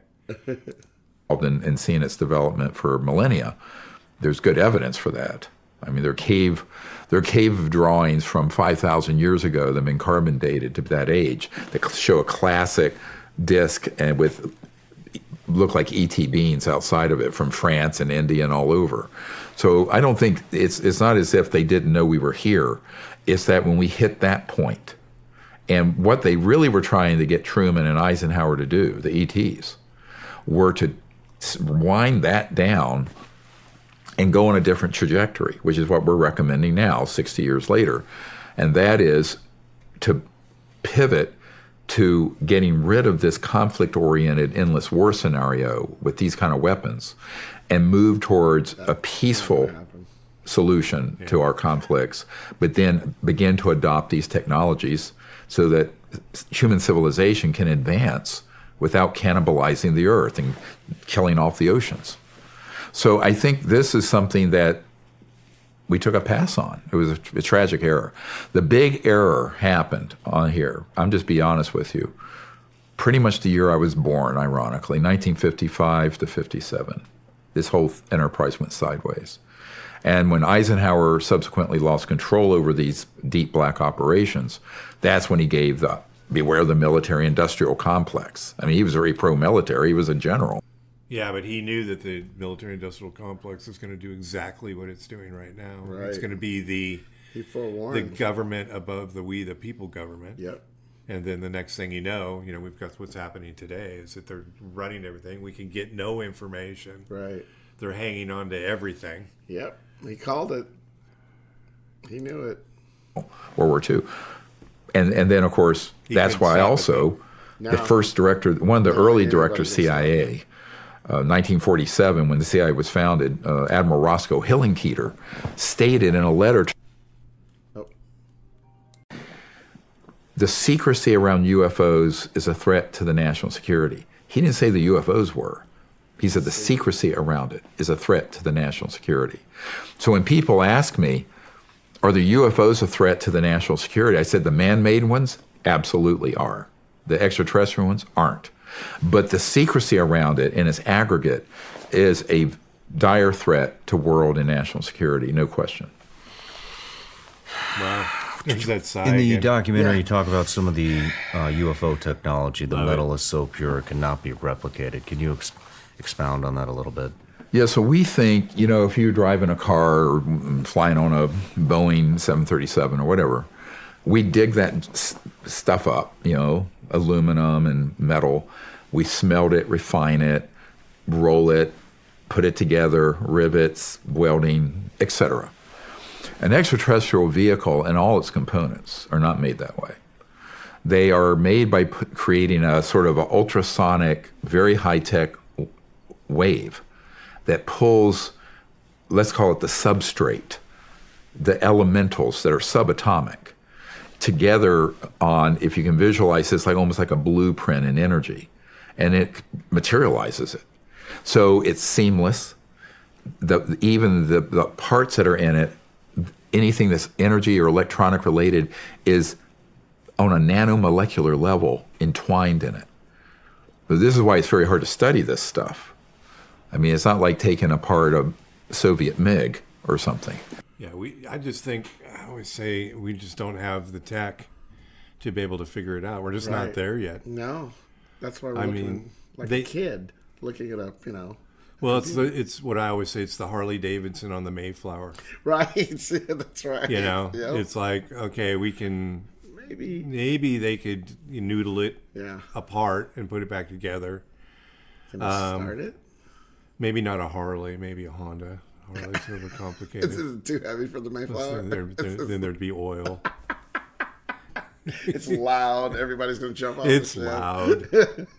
And seeing its development for millennia, there's good evidence for that. I mean, there are cave drawings from 5,000 years ago that have been carbon dated to that age that show a classic disc and with look like ET beings outside of it from France and India and all over. So I don't think it's not as if they didn't know we were here. It's that when we hit that point, and what they really were trying to get Truman and Eisenhower to do, the ETs, were to wind that down and go on a different trajectory, which is what we're recommending now, 60 years later. And that is to pivot to getting rid of this conflict-oriented endless war scenario with these kind of weapons and move towards a peaceful solution to our conflicts, but then begin to adopt these technologies so that human civilization can advance without cannibalizing the earth and killing off the oceans. So I think this is something that we took a pass on. It was a tragic error. The big error happened on here. I'm just be honest with you. Pretty much the year I was born, ironically, 1955 to 57. This whole enterprise went sideways. And when Eisenhower subsequently lost control over these deep black operations, that's when he gave the beware the military-industrial complex. I mean, he was very pro-military. He was a general. Yeah, but he knew that the military-industrial complex is going to do exactly what it's doing right now. Right. It's going to be the government above the people government. Yep. And then the next thing you know, we've got what's happening today is that they're running everything. We can get no information. Right. They're hanging on to everything. Yep. He called it. He knew it. World War II. And then, of course, that's why also the first director, one of the early directors of CIA, 1947, when the CIA was founded, Admiral Roscoe Hillenkoetter stated in a letter the secrecy around UFOs is a threat to the national security. He didn't say the UFOs were. He said the secrecy around it is a threat to the national security. So when people ask me, are the UFOs a threat to the national security? I said the man-made ones absolutely are. The extraterrestrial ones aren't. But the secrecy around it in its aggregate is a dire threat to world and national security, no question. Wow. In the documentary, you talk about some of the UFO technology. The metal is so pure it cannot be replicated. Can you expound on that a little bit? Yeah, so we think, if you're driving a car or flying on a Boeing 737 or whatever, we dig that stuff up, aluminum and metal. We smelt it, refine it, roll it, put it together, rivets, welding, etc. An extraterrestrial vehicle and all its components are not made that way. They are made by creating a sort of an ultrasonic, very high-tech wave that pulls, let's call it the substrate, the elementals that are subatomic, together on, if you can visualize this, almost like a blueprint in energy, and it materializes it. So it's seamless. Even the parts that are in it, anything that's energy or electronic related is on a nanomolecular level entwined in it. But this is why it's very hard to study this stuff. I mean, it's not like taking apart a Soviet MiG or something. Yeah, I just think, I always say, we just don't have the tech to be able to figure it out. We're just not there yet. No, that's why we're looking like a kid looking it up, Well, it's what I always say. It's the Harley Davidson on the Mayflower. Right, that's right. Yep. It's like, okay, we can maybe they could noodle it apart and put it back together. Can I start it? Maybe not a Harley, maybe a Honda. Harley's overcomplicated. This is too heavy for the Mayflower. Then there'd be oil. It's loud. Everybody's going to jump off. It's loud.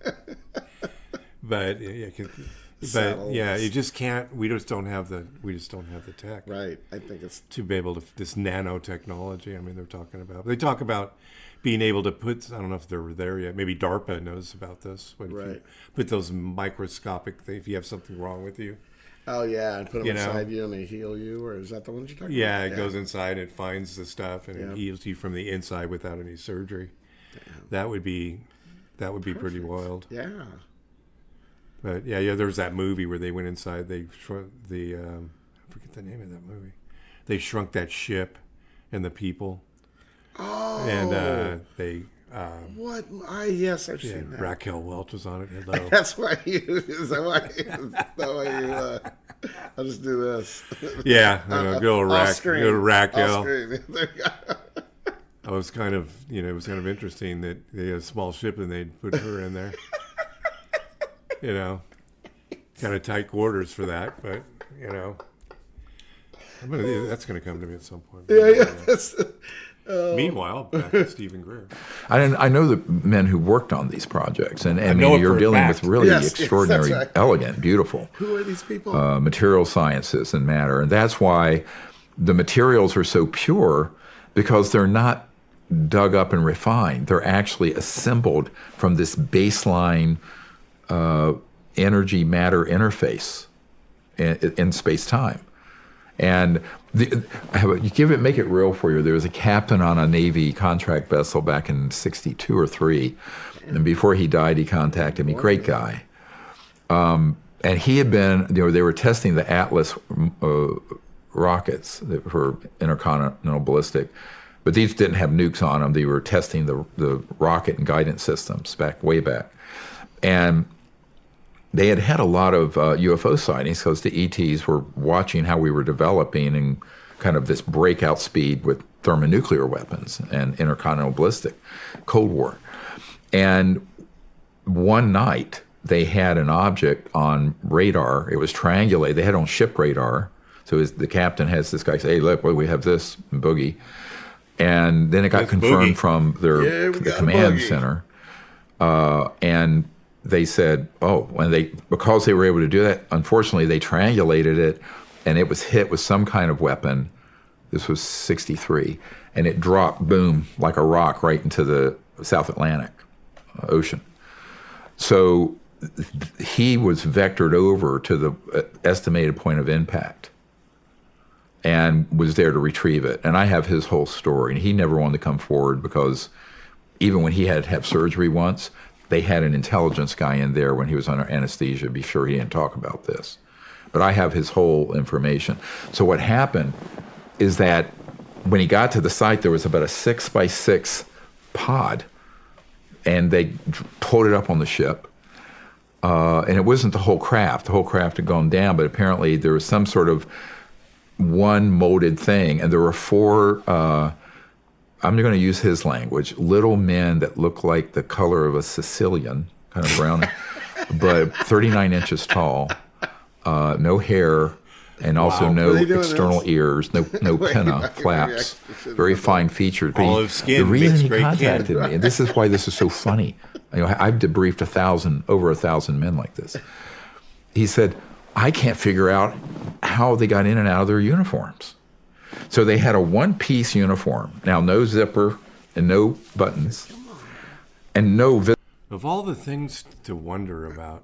But you just can't. We just don't have the tech. Right. I think it's to be able to this nanotechnology. I mean, they talk about being able to put. I don't know if they're there yet. Maybe DARPA knows about this. When you put those microscopic things. If you have something wrong with you. Oh yeah, and put them inside you and they heal you, or is that the one you're talking about? Yeah, it goes inside, it finds the stuff, and it heals you from the inside without any surgery. Damn. That would be pretty wild. Yeah. But yeah, there was that movie where they went inside. They shrunk I forget the name of that movie. They shrunk that ship and the people. Oh. And they. What? Yes, I've seen that. Raquel Welch was on it. Hello. That's why you. Is that why you? I'll just do this. Yeah, go to Raquel. I was kind of, it was kind of interesting that they had a small ship and they'd put her in there. Kind of tight quarters for that, but that's going to come to me at some point. Yeah. Meanwhile, back to Stephen Greer. I know the men who worked on these projects, and I mean, you're dealing with really extraordinary, elegant, beautiful. Who are these people? Material sciences and matter, and that's why the materials are so pure, because they're not dug up and refined. They're actually assembled from this baseline energy matter interface in space-time. And make it real for you. There was a captain on a Navy contract vessel back in '62 or '63, and before he died, he contacted me. Great guy. And he had been, they were testing the Atlas rockets for intercontinental ballistic, but these didn't have nukes on them. They were testing the rocket and guidance systems way back. And they had a lot of UFO sightings because the ETs were watching how we were developing in kind of this breakout speed with thermonuclear weapons and intercontinental ballistic, Cold War. And one night they had an object on radar. It was triangulated. They had it on ship radar. So the captain has this guy say, "Hey, look, we have this boogie." And then it got confirmed from the command center. And they said, because they were able to do that, unfortunately, they triangulated it, and it was hit with some kind of weapon. This was '63, and it dropped, boom, like a rock right into the South Atlantic Ocean. So he was vectored over to the estimated point of impact and was there to retrieve it. And I have his whole story, and he never wanted to come forward because even when he had to have surgery once, they had an intelligence guy in there when he was under anesthesia to be sure he didn't talk about this. But I have his whole information. So what happened is that when he got to the site, there was about a 6x6 pod, and they pulled it up on the ship. And it wasn't the whole craft. The whole craft had gone down, but apparently there was some sort of one molded thing, and there were four, I'm going to use his language, little men that look like the color of a Sicilian, kind of brown, but 39 inches tall, no hair, and also no external ears, no pinna, flaps, very fine featured. Olive skin. The reason he great contacted me, and this is why this is so funny, I've debriefed over 1,000 men like this. He said, I can't figure out how they got in and out of their uniforms. So they had a one-piece uniform. Now, no zipper and no buttons and no... Of all the things to wonder about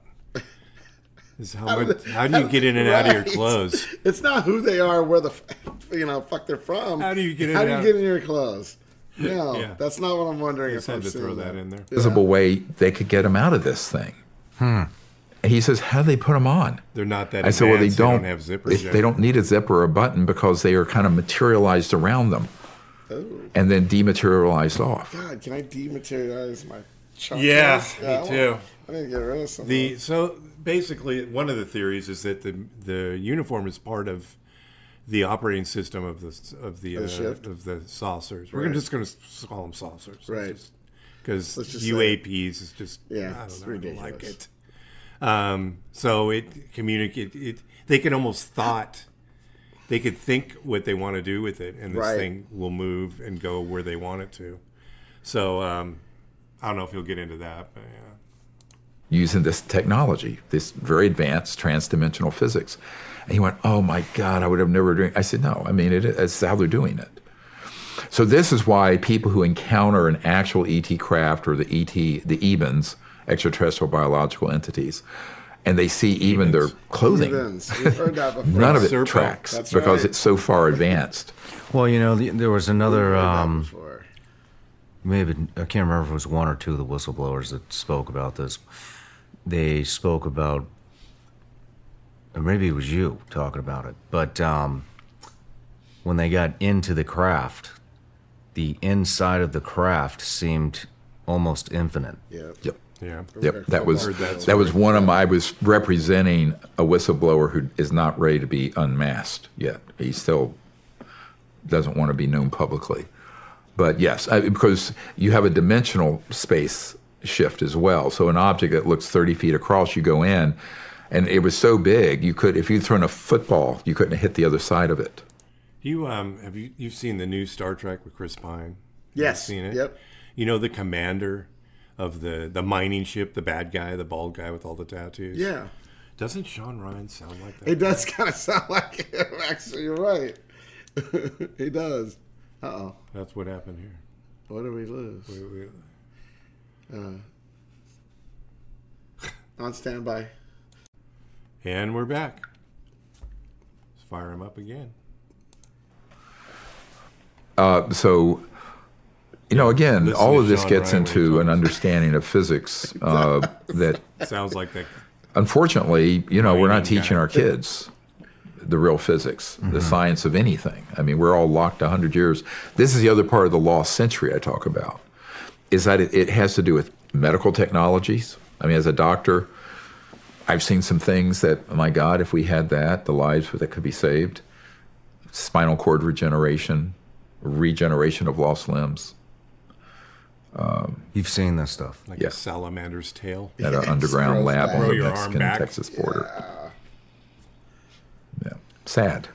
is how do you get in and out of your clothes? It's not who they are, where the fuck they're from. How do you get in How do you get in your clothes? No, Yeah. that's not what I'm wondering. Just If had I'm to throw seeing that in there. Visible way they could get him out of this thing. And he says, how do they put them on? They're not that I said, well, they advanced. don't have zippers. They don't need a zipper or a button because they are kind of materialized around them and then dematerialized off. God, can I dematerialize my chunk? Yeah, I me too. I need to get rid of some. So basically, one of the theories is that the uniform is part of the operating system of the shift? of the saucers. Right. We're just going to call them saucers, Right. Because Let's just UAPs is just Yeah, I it's don't know, I don't like ridiculous. it. So it communicate. They can almost they could think what they want to do with it, and this Right. thing will move and go where they want it to. So I don't know if you'll get into that, but yeah. Using this technology, this very advanced transdimensional physics. And he went, oh my God, I would have never done it. I said, no, I mean, it's how they're doing it. So this is why people who encounter an actual ET craft or the EBENs, extraterrestrial biological entities, and they see even their clothing, Evens. We've heard that before. none of it Serpo. tracks That's because right. it's so far advanced. Well, there was another. We've heard that before. Maybe I can't remember if it was one or two of the whistleblowers that spoke about this. They spoke about, or maybe it was you talking about it, but when they got into the craft, the inside of the craft seemed almost infinite. Yeah. Yep. Yeah. Yep, that was Heard that that was one of my. I was representing a whistleblower who is not ready to be unmasked yet. He still doesn't want to be known publicly. But yes, because you have a dimensional space shift as well. So an object that looks 30 feet across, you go in, and it was so big you could, if you'd thrown a football, you couldn't hit the other side of it. You've seen the new Star Trek with Chris Pine? Yes. You've seen it? Yep. You know the commander of the mining ship, the bad guy, the bald guy with all the tattoos? Yeah. Doesn't Sean Ryan sound like that? It does kind of sound like him, actually. You're right. He does. Uh-oh. That's what happened here. What did we lose? On standby. And we're back. Let's fire him up again. So, again, listen all to of this Sean gets Ryan when he into an talks. understanding of physics that, Sounds like that. unfortunately, we're not Mining teaching guy. our kids the real physics, the science of anything. I mean, we're all locked 100 years. This is the other part of the lost century I talk about, is that it has to do with medical technologies. I mean, as a doctor, I've seen some things that, oh my God, if we had that, the lives that could be saved. Spinal cord regeneration of lost limbs. You've seen this stuff. Like Yeah. a salamander's tail. At an underground grows lab back. on Grow the your arm back. Mexican-Texas border. Yeah. Sad.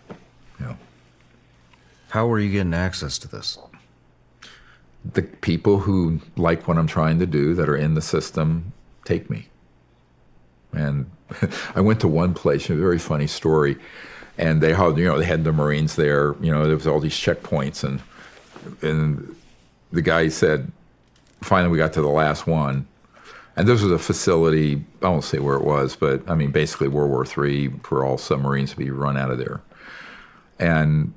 How were you getting access to this? The people who like what I'm trying to do that are in the system take me. And I went to one place, a very funny story, and they had the Marines there. There was all these checkpoints, and the guy said, finally we got to the last one, and this was a facility. I won't say where it was, but I mean basically World War III for all submarines to be run out of there, and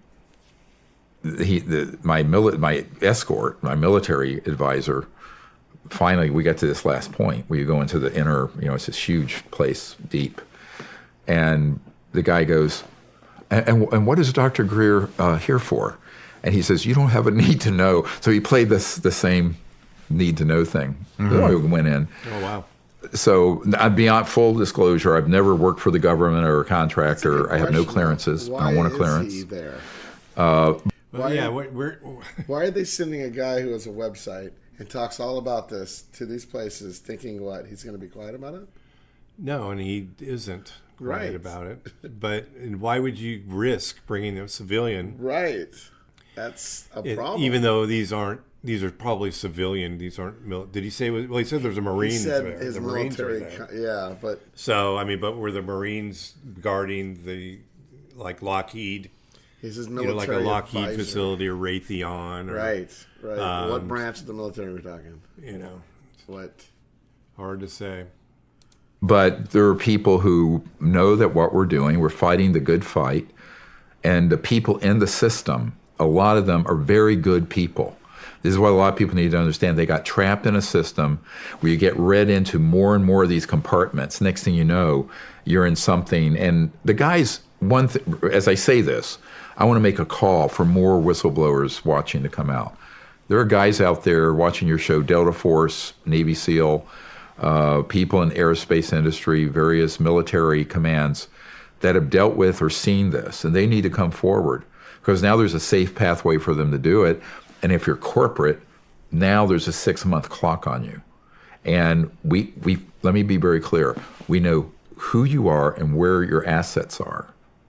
my escort, my military advisor. Finally, we got to this last point where you go into the inner, it's this huge place, deep. And the guy goes, and what is Dr. Greer here for? And he says, you don't have a need to know. So he played the same need to know thing. So I went in. Oh, wow. So beyond full disclosure, I've never worked for the government or a contractor. I have no Question. clearances. I Why don't want a is clearance. he there? Well, Why- yeah, Why are they sending a guy who has a website and talks all about this to these places thinking what? He's going to be quiet about it? no, and he isn't quiet Right. about it. But and why would you risk bringing a civilian? Right. That's a problem. Even though these are probably civilian. These aren't. Did he say? Well, he said there's a he Marines said there. his The Marines are military, there. yeah, but So I mean, but were the Marines guarding like Lockheed? he's his Like military a Lockheed advisor. facility or Raytheon, or, Right. What branch of the military are we talking? What? Hard to say. But there are people who know that what we're doing, we're fighting the good fight, and the people in the system, a lot of them are very good people. This is what a lot of people need to understand. They got trapped in a system where you get read into more and more of these compartments. Next thing you know, you're in something. And the guys, as I say this, I want to make a call for more whistleblowers watching to come out. There are guys out there watching your show, Delta Force, Navy SEAL, people in aerospace industry, various military commands that have dealt with or seen this, and they need to come forward because now there's a safe pathway for them to do it. And if you're corporate, now there's a 6-month clock on you. And we let me be very clear. We know who you are and where your assets are.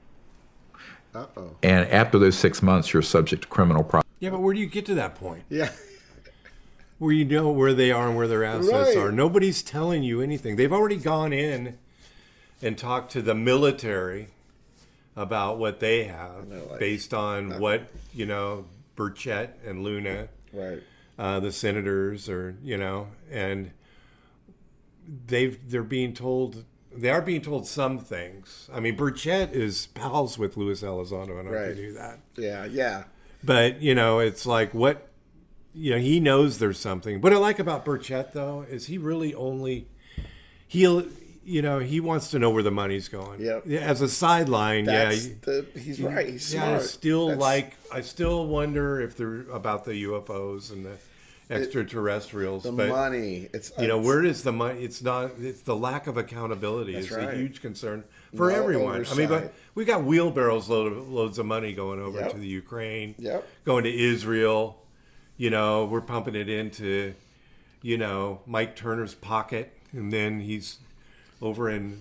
Uh-oh. And after those 6 months, you're subject to criminal prosecution. Yeah, but where do you get to that point? Yeah. Where you know where they are and where their assets Right. are. Nobody's telling you anything. They've already gone in and talked to the military about what they have based on what, Burchett and Luna, Right. the senators, or and they are being told some things. I mean, Burchett is pals with Luis Elizondo. I don't know if you knew that. Yeah. But it's like what he knows there's something. What I like about Burchett though is he really only he wants to know where the money's going. Yep. Yeah, as a sideline, He's right. He's smart. I still wonder if they're about the UFOs and the extraterrestrials. The but money. where does the money? It's the lack of accountability is a huge concern for everyone. Oversight. I mean, but we got wheelbarrows loads of money going over to the Ukraine, going to Israel. We're pumping it into, Mike Turner's pocket, and then he's over in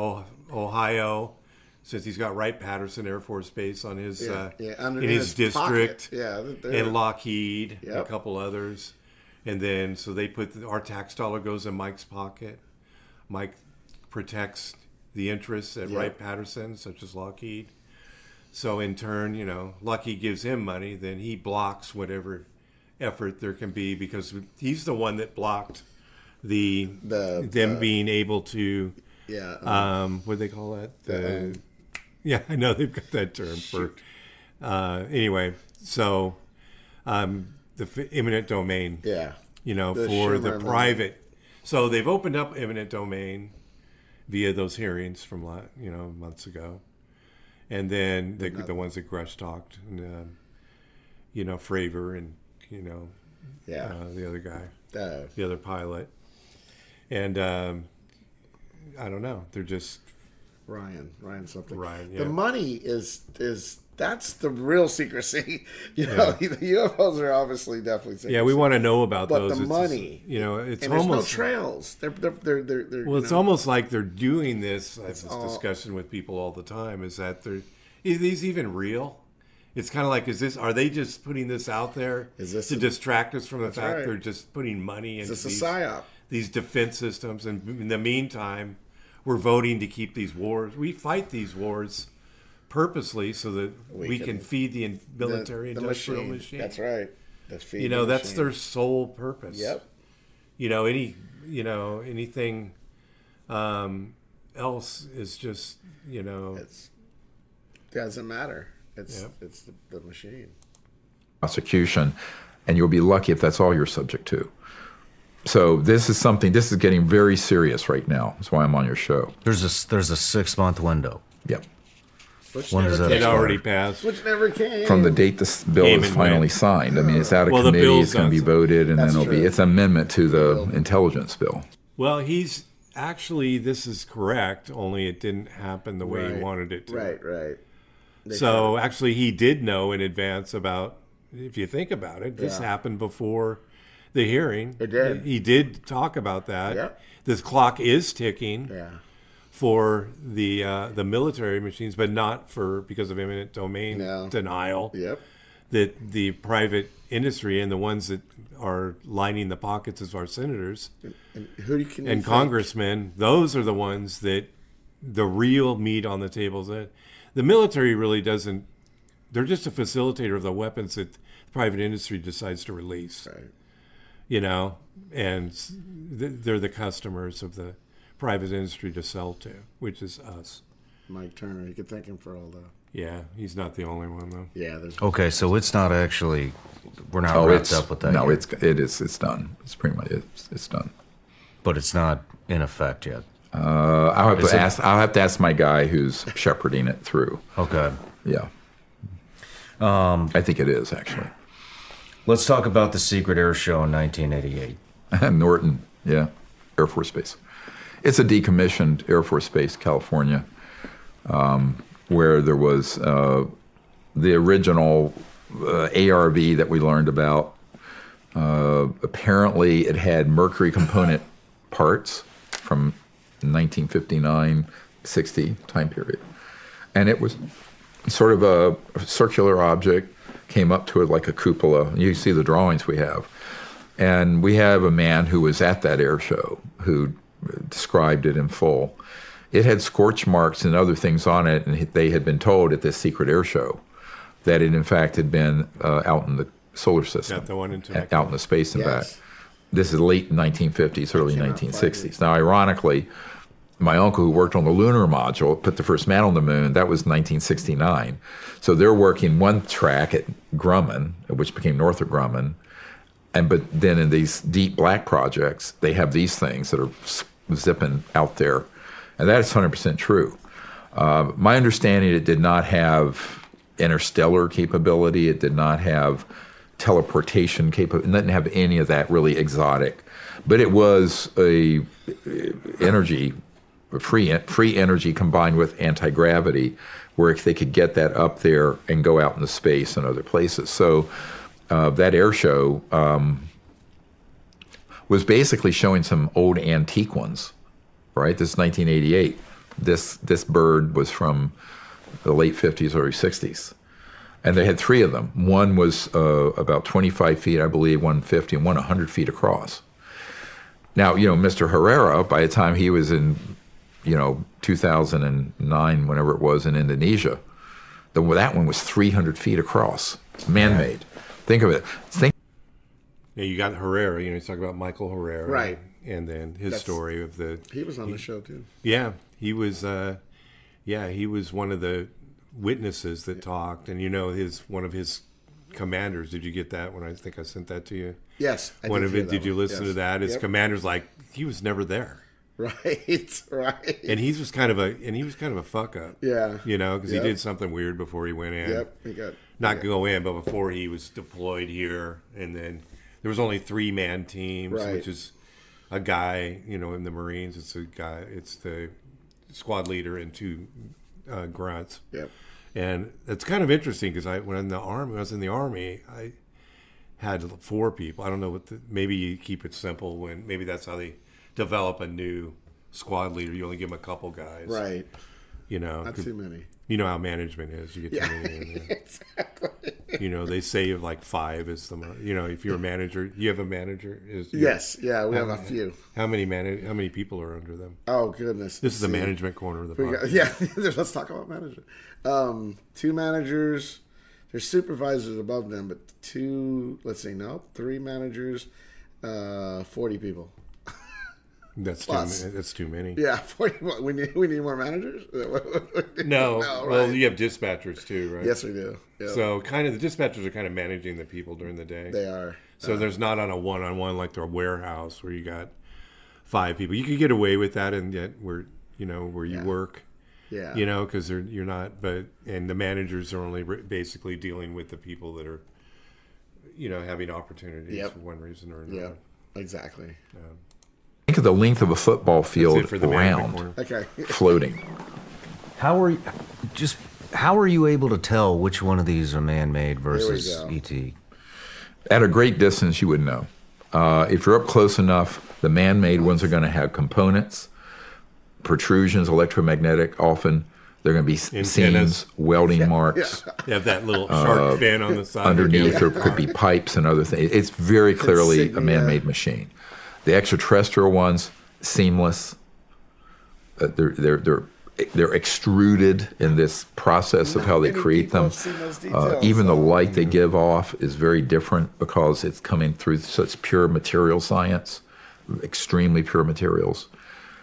Ohio, since he's got Wright-Patterson Air Force Base on his in his district, and Lockheed, and a couple others, and then so they put our tax dollar goes in Mike's pocket. Mike protects the interests at Wright-Patterson, such as Lockheed. So in turn, Lockheed gives him money, then he blocks whatever effort there can be because he's the one that blocked them being able to what do they call that? I know they've got that term for anyway. So the eminent domain, for the private. So they've opened up eminent domain via those hearings from months ago, and then the ones that Grush talked, and Fravor and the other guy, the other pilot. And I don't know. They're just Ryan something. Ryan. Yeah. The money is that's the real secrecy. The UFOs are obviously definitely secrecy. Yeah, we want to know about but those. The money, it's and almost there's no trails. They're well, it's almost like they're doing this. I have this discussion with people all the time. Is that are these even real? It's kind of like, are they just putting this out there to distract us from the fact they're just putting money into these defense systems, and in the meantime, we're voting to keep these wars. We fight these wars purposely so that we can feed the military industrial machine. That's right. That's their sole purpose. Yep. Anything else is just it doesn't matter. It's the machine. Prosecution, and you'll be lucky if that's all you're subject to. So this is getting very serious right now. That's why I'm on your show. There's a 6-month window. Yep. When does that it already passed? Which never came. From the date this bill is finally signed. I mean, it's out of committee, it's going to be voted, and then it's an amendment to the intelligence bill. Well, this is correct, only it didn't happen the way he wanted it to. Right. So actually he did know in advance about, if you think about it, this happened before the hearing. It did. He did talk about that. Yep. This clock is ticking for the military machines, but not because of eminent domain denial. Yep. That the private industry and the ones that are lining the pockets of our senators and congressmen, those are the ones that the real meat on the table is. The military really doesn't. They're just a facilitator of the weapons that the private industry decides to release. Right. And they're the customers of the private industry to sell to, which is us. Mike Turner. You could thank him for all the. Yeah, he's not the only one though. Yeah. Okay, so it's not actually. We're not wrapped up with that. No, yet. it's done. It's pretty much it's done. But it's not in effect yet. I'll have to ask my guy who's shepherding it through. Okay. Yeah. I think it is actually. Let's talk about the Secret Air Show in 1988. Norton, yeah, Air Force Base. It's a decommissioned Air Force Base, California, where there was the original ARV that we learned about. Apparently, it had mercury component parts from 1959-60 time period. And it was sort of a circular object, came up to it like a cupola. You see the drawings we have. And we have a man who was at that air show who described it in full. It had scorch marks and other things on it, and they had been told at this secret air show that it in fact had been out in the solar system, Got the one in Temecula. out in the space and Yes. back. This is late 1950s, early came out 1960s. Now, ironically, my uncle who worked on the lunar module put the first man on the moon. That was 1969. So they're working one track at Grumman, which became Northrop Grumman, but then in these deep black projects, they have these things that are zipping out there, and that is 100% true. My understanding, it did not have interstellar capability. It did not have teleportation capability. It didn't have any of that really exotic, but it was a energy. Free energy combined with anti-gravity, where they could get that up there and go out into space and other places. So that air show was basically showing some old antique ones, right? This is 1988. This bird was from the late 50s, early 60s. And they had three of them. One was about 25 feet, I believe, 150, and one 100 feet across. Now, Mr. Herrera, by the time he was in 2009, whenever it was in Indonesia, that one was 300 feet across, man-made. Think of it. Yeah, you got Herrera. You talk about Michael Herrera, Right. And then his story of the. He was on the show too. Yeah, he was. He was one of the witnesses that talked, and one of his commanders. Did you get that? When I think I sent that to you. Yes. Did you listen to that? His Yep. commander's like, he was never there. Right. And he was kind of a fuck up. Yeah. Because Yep. he did something weird before he went in. Yep. He got Go in, but before he was deployed here, and then there was only 3-man teams, Right. which is a guy, in the Marines. It's the squad leader and 2 grunts. Yep. And it's kind of interesting because when I was in the army, I had 4 people. I don't know maybe you keep it simple maybe that's how they develop a new squad leader. You only give them a couple guys. Right. Not too many. You know how management is. You get too many in there. Exactly. They say like 5 is the most. If you're a manager, you have a manager. Yes. Yeah. We have a few. How many people are under them? Oh goodness. This is the management corner of the podcast. Yeah. Let's talk about management. 2 managers. There's supervisors above them, but 3 managers. 40 people. That's too many. Yeah, 40. We need more managers. No, right. well, you have dispatchers too, right? Yes, we do. Yep. So kind of the dispatchers are kind of managing the people during the day. They are. So there's not on a one-on-one like the warehouse where you got 5 people. You could get away with that, and yet where you work. Yeah. Because you're not. And the managers are only basically dealing with the people that are, having opportunities for one reason or another. Yeah. Exactly. Think of the length of a football field for the around, corner. Okay. floating. How are you able to tell which one of these are man-made versus go. ET? At a great distance, you would know. If you're up close enough, the man-made ones are going to have components, protrusions, electromagnetic. Often they're going to be seams, welding marks. You have that little shark fin on the side. Underneath, there could be pipes and other things. It's very clearly a man-made machine. The extraterrestrial ones, seamless. They're extruded in this process of how they create them. Even the light they give off is very different because it's coming through such pure material science, extremely pure materials.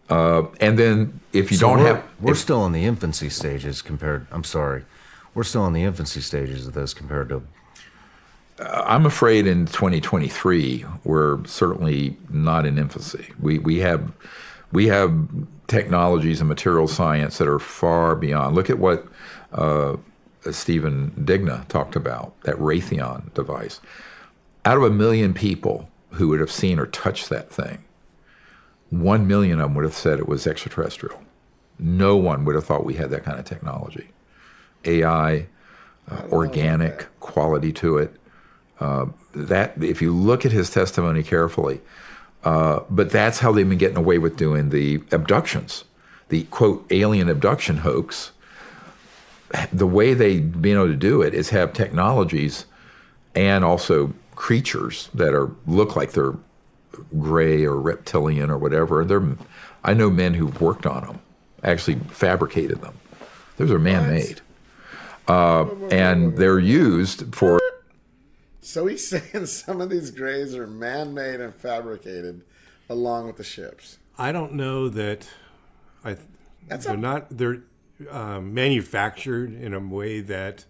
And then if you we're still in the infancy stages compared. I'm sorry, we're still in the infancy stages of this compared to. I'm afraid in 2023 we're certainly not in infancy. We have technologies and material science that are far beyond. Look at what Stephen Digna talked about, that Raytheon device. Out of 1 million people who would have seen or touched that thing, 1 million of them would have said it was extraterrestrial. No one would have thought we had that kind of technology. AI, organic quality to it. That if you look at his testimony carefully, but that's how they've been getting away with doing the abductions, the quote alien abduction hoax. The way they've been able to do it is have technologies and also creatures that look like they're gray or reptilian or whatever. I know men who've worked on them, actually fabricated them. Those are man-made, and they're used for. So he's saying some of these grays are man-made and fabricated, along with the ships. I don't know that. They're manufactured in a way that.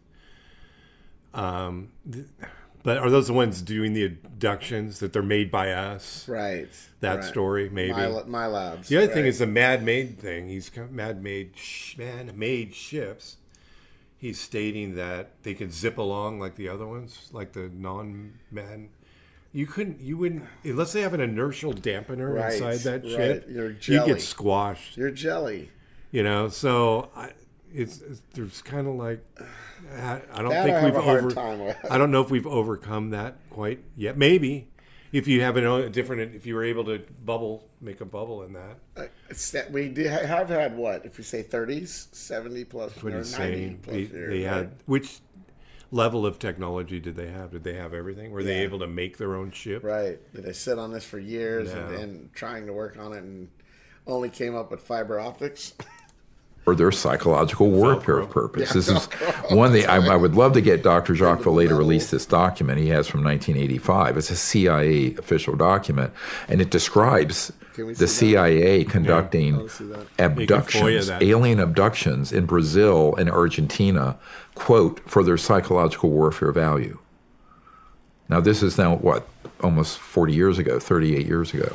But are those the ones doing the abductions that they're made by us? Right. That story, maybe. My labs. The other thing is the man-made thing. He's man-made ships. He's stating that they could zip along like the other ones, like the non-man. You wouldn't, unless they have an inertial dampener inside that ship. You're jelly. You get squashed. You're jelly. So there's kind of like, I don't think I don't know if we've overcome that quite yet. Maybe if you have if you were able to make a bubble in that. We have had what? If you say 30s, 70 plus, or 90 plus years. They had, which level of technology did they have? Did they have everything? Were they able to make their own ship? Right. Did they sit on this for years and trying to work on it and only came up with fiber optics? For their psychological warfare purpose. This is one thing I would love to get Dr. Jacques Vallée to release this document he has from 1985. It's a CIA official document, and it describes the CIA conducting abductions, alien abductions in Brazil and Argentina, quote, for their psychological warfare value. Now, this is now, almost 40 years ago, 38 years ago.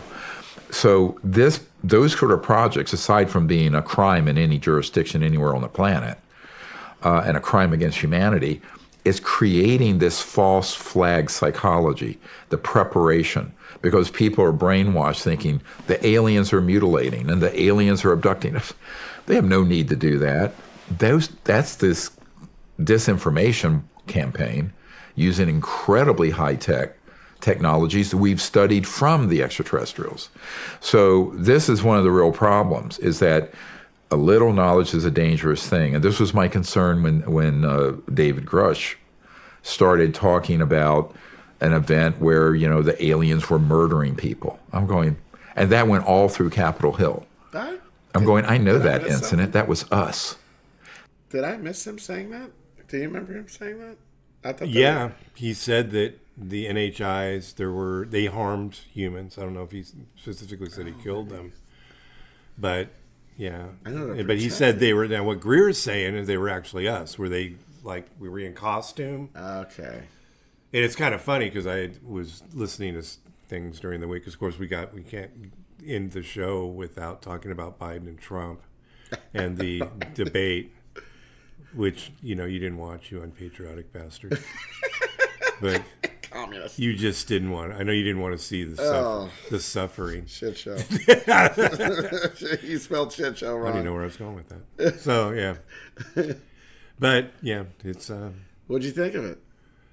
So those sort of projects, aside from being a crime in any jurisdiction anywhere on the planet, and a crime against humanity, is creating this false flag psychology, the preparation, because people are brainwashed thinking the aliens are mutilating and the aliens are abducting us. They have no need to do that. That's this disinformation campaign using incredibly high-tech technologies that we've studied from the extraterrestrials. So this is one of the real problems, is that a little knowledge is a dangerous thing. And this was my concern when David Grush started talking about an event where, the aliens were murdering people. I'm going, and that went all through Capitol Hill. I'm going, I know that incident. That was us. Did I miss him saying that? Do you remember him saying that? I thought he said that the NHIs, they harmed humans. I don't know if he specifically said he killed them, but yeah. I know. But he said they were. Now what Greer's saying is they were actually us. Were they like we were in costume? Okay. And it's kind of funny because I was listening to things during the week. Because of course we can't end the show without talking about Biden and Trump and the debate. Which, you didn't watch, you unpatriotic bastard. But communist. You just didn't want I know you didn't want to see the suffering. Shit show. You spelled shit show wrong. I didn't know where I was going with that. So, yeah. But, yeah, it's... What'd you think of it?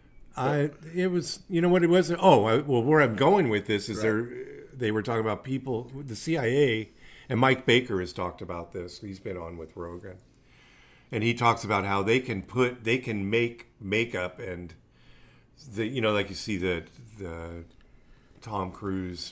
It was... You know what it was? Where I'm going with this is they were talking about people... The CIA, and Mike Baker has talked about this. He's been on with Rogan. And he talks about how they can make makeup and like you see the Tom Cruise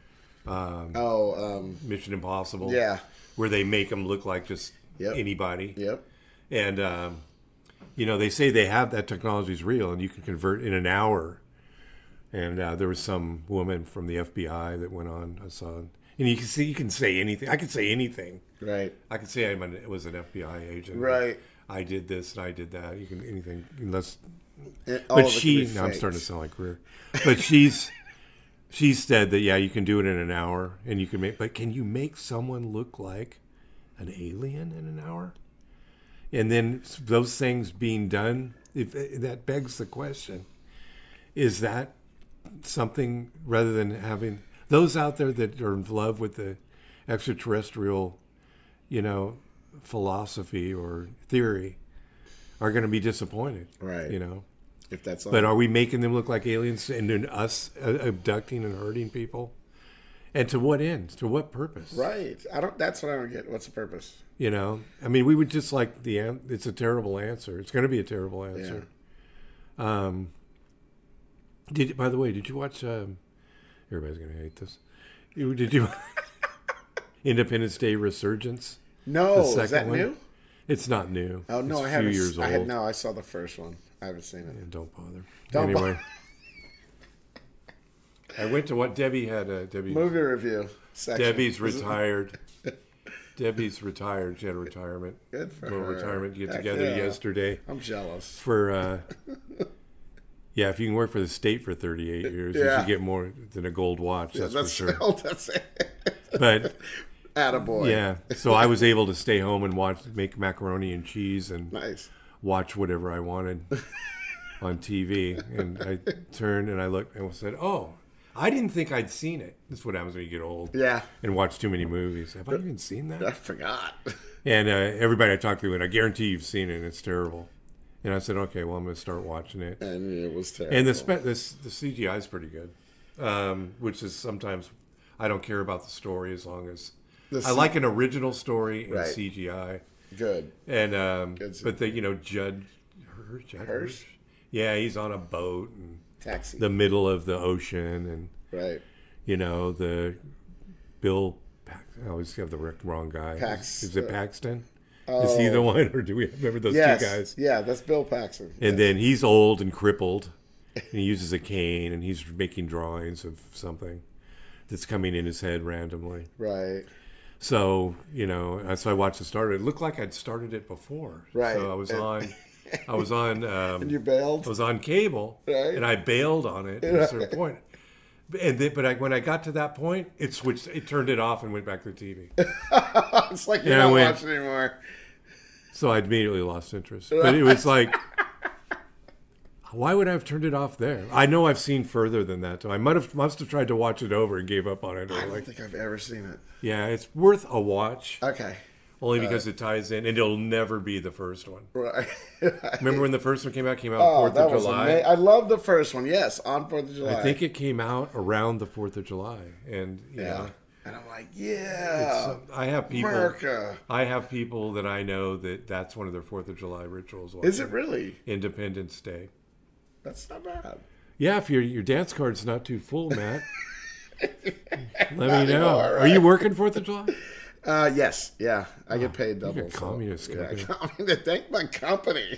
Mission Impossible, where they make them look like just anybody. Yep. And they say they have that technology is real, and you can convert in an hour. And there was some woman from the FBI that went on. I saw And you can say anything. I could say anything. Right. I could say it was an FBI agent. Right. I did this and I did that. You can anything unless. All But of it can be now I'm faked. starting to sound like Greer. But she said that you can do it in an hour and you can make. But can you make someone look like an alien in an hour? And then those things being done, that begs the question: is that something rather than having those out there that are in love with the extraterrestrial, philosophy or theory are going to be disappointed, Right. If that's But are we making them look like aliens and then us abducting and hurting people? And to what end? To what purpose? right? That's what I don't get. What's the purpose? I mean, we would just like it's a terrible answer. It's going to be a terrible answer. By the way, did you watch? Everybody's going to hate this. Did you Independence Day Resurgence? No, The is second that one? new? It's not new. Oh no, it's I a haven't. few years old. I saw the first one. I haven't seen it. Yeah, don't bother. Don't anyway, I went to what Debbie had. Debbie. Movie review section. Debbie's retired. Debbie's retired. She had a retirement. Good for little her. retirement get Heck together yeah. yesterday I'm jealous. for. Yeah, if you can work for the state for 38 years, you Yeah. should get more than a gold watch. Yeah, That's for sure. That's it. But Attaboy. yeah, so I was able to stay home and make macaroni and cheese and Nice. watch whatever I wanted on TV. And I turned and I looked and said, "Oh, I didn't think I'd seen it." This is what happens when you get old. Yeah. And watch too many movies. Have I even seen I that? forgot. And everybody I talked to, and I guarantee you've seen it, and it's terrible. And I said, okay, well, I'm going to start watching it. And it was terrible. And the CGI is pretty good, which is sometimes I don't care about the story as long as I like an original story and Right. CGI. Good. And Good. but Judd Hirsch? yeah, he's on a boat and Taxi. the middle of the ocean, and Right. the Bill. I always have the wrong guy. Is it Paxton? Is he the one, or do we remember those Yes. two guys? Yeah, that's Bill Paxton. And then he's old and crippled, and he uses a cane, and he's making drawings of something that's coming in his head randomly. Right. So, so I watched the start. It looked like I'd started it before. Right. So I was on, And you bailed? I was on cable, Right. and I bailed on it at a certain point. When I got to that point, it switched. It turned it off and went back to the TV. It's like you're And I not went- watching anymore. So I immediately lost interest. But it was like, why would I have turned it off there? I know I've seen further than that. So I must have tried to watch it over and gave up on it. I Or don't like, think I've ever seen it. yeah, it's worth a watch. Okay. Only because it ties in, and it'll never be the first one. Right. Remember when the first one came out? Came out Oh, 4th that of was July. amazing. I love the first one. Yes, on 4th of July. I think it came out around the 4th of July, and Yeah. And I'm like, yeah. I have people. America. I have people that I know that's one of their 4th of July rituals. Is it really? Independence Day? That's not bad. Yeah, if your dance card's not too full, Matt, let me know. anymore, Are you working 4th of July? Yes. Yeah. I get paid double. you're a communist yeah, company. thank my company.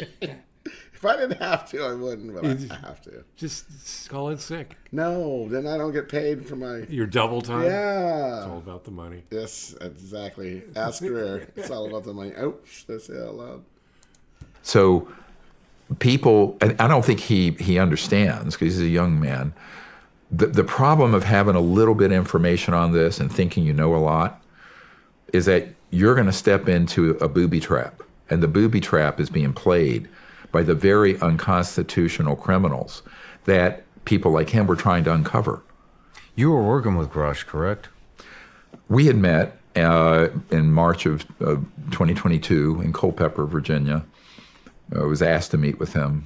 If I didn't have to, I wouldn't, but I have to. Just call in sick. No, then I don't get paid for my... Your double time? Yeah. It's all about the money. Yes, exactly. Ask Greer. It's all about the money. Oops, that's it out loud. So people, and I don't think he understands because he's a young man. The problem of having a little bit of information on this and thinking you know a lot is that you're going to step into a booby trap. And the booby trap is being played by the very unconstitutional criminals that people like him were trying to uncover. You were working with Grush, correct? We had met in March of 2022 in Culpeper, Virginia. I was asked to meet with him,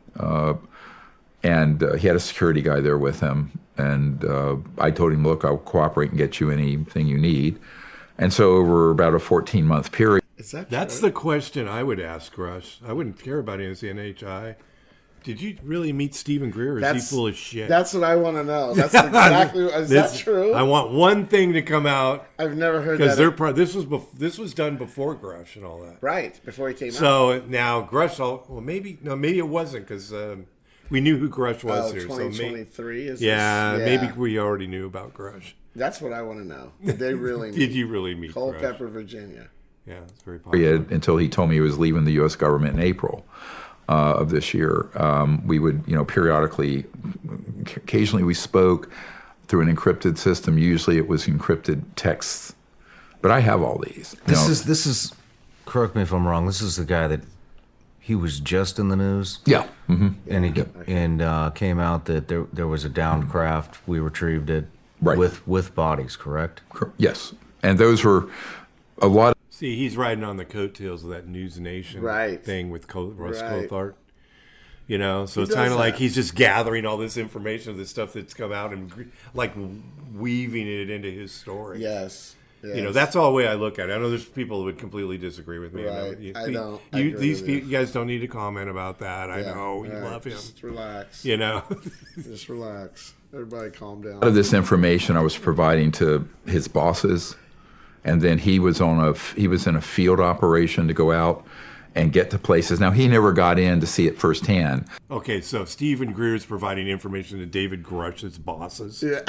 and he had a security guy there with him. And I told him, look, I'll cooperate and get you anything you need. And so over about a 14-month period. Is that That's the question I would ask Rush. I wouldn't care about his NHI. Did you really meet Stephen Greer, or is he full of shit? That's what I want to know. That's exactly... Is that true? I want one thing to come out. I've never heard that. Because this was done before Grush and all that. Right, before he came out. So now Grush, maybe it wasn't, because we knew who Grush was here. 2023 is yeah, this? maybe we already knew about Grush. That's what I want to know. Did they really meet? Did you really meet Grush? Culpeper, Virginia. Yeah, it's very popular. Until he told me he was leaving the U.S. government in April of this year. We would, periodically, occasionally we spoke through an encrypted system. Usually it was encrypted texts. But I have all these. This is, correct me if I'm wrong, this is the guy that he was just in the news? Yeah. Mm-hmm. And he came out that there was a downed craft. We retrieved it right. with bodies, correct? Yes. And those were a lot of... See, he's riding on the coattails of that News Nation thing with Russ Coulthart. So it's kind of like he's just gathering all this information of this stuff that's come out and like weaving it into his story. Yes. That's all the way I look at it. I know there's people who would completely disagree with me. Right. I don't. You guys don't need to comment about that. I know. You love him. Just relax. Just relax. Everybody calm down. A lot of this information I was providing to his bosses, and then he was in a field operation to go out and get to places. Now, he never got in to see it firsthand. Okay, so Stephen Greer is providing information to David Grush's bosses. Yeah.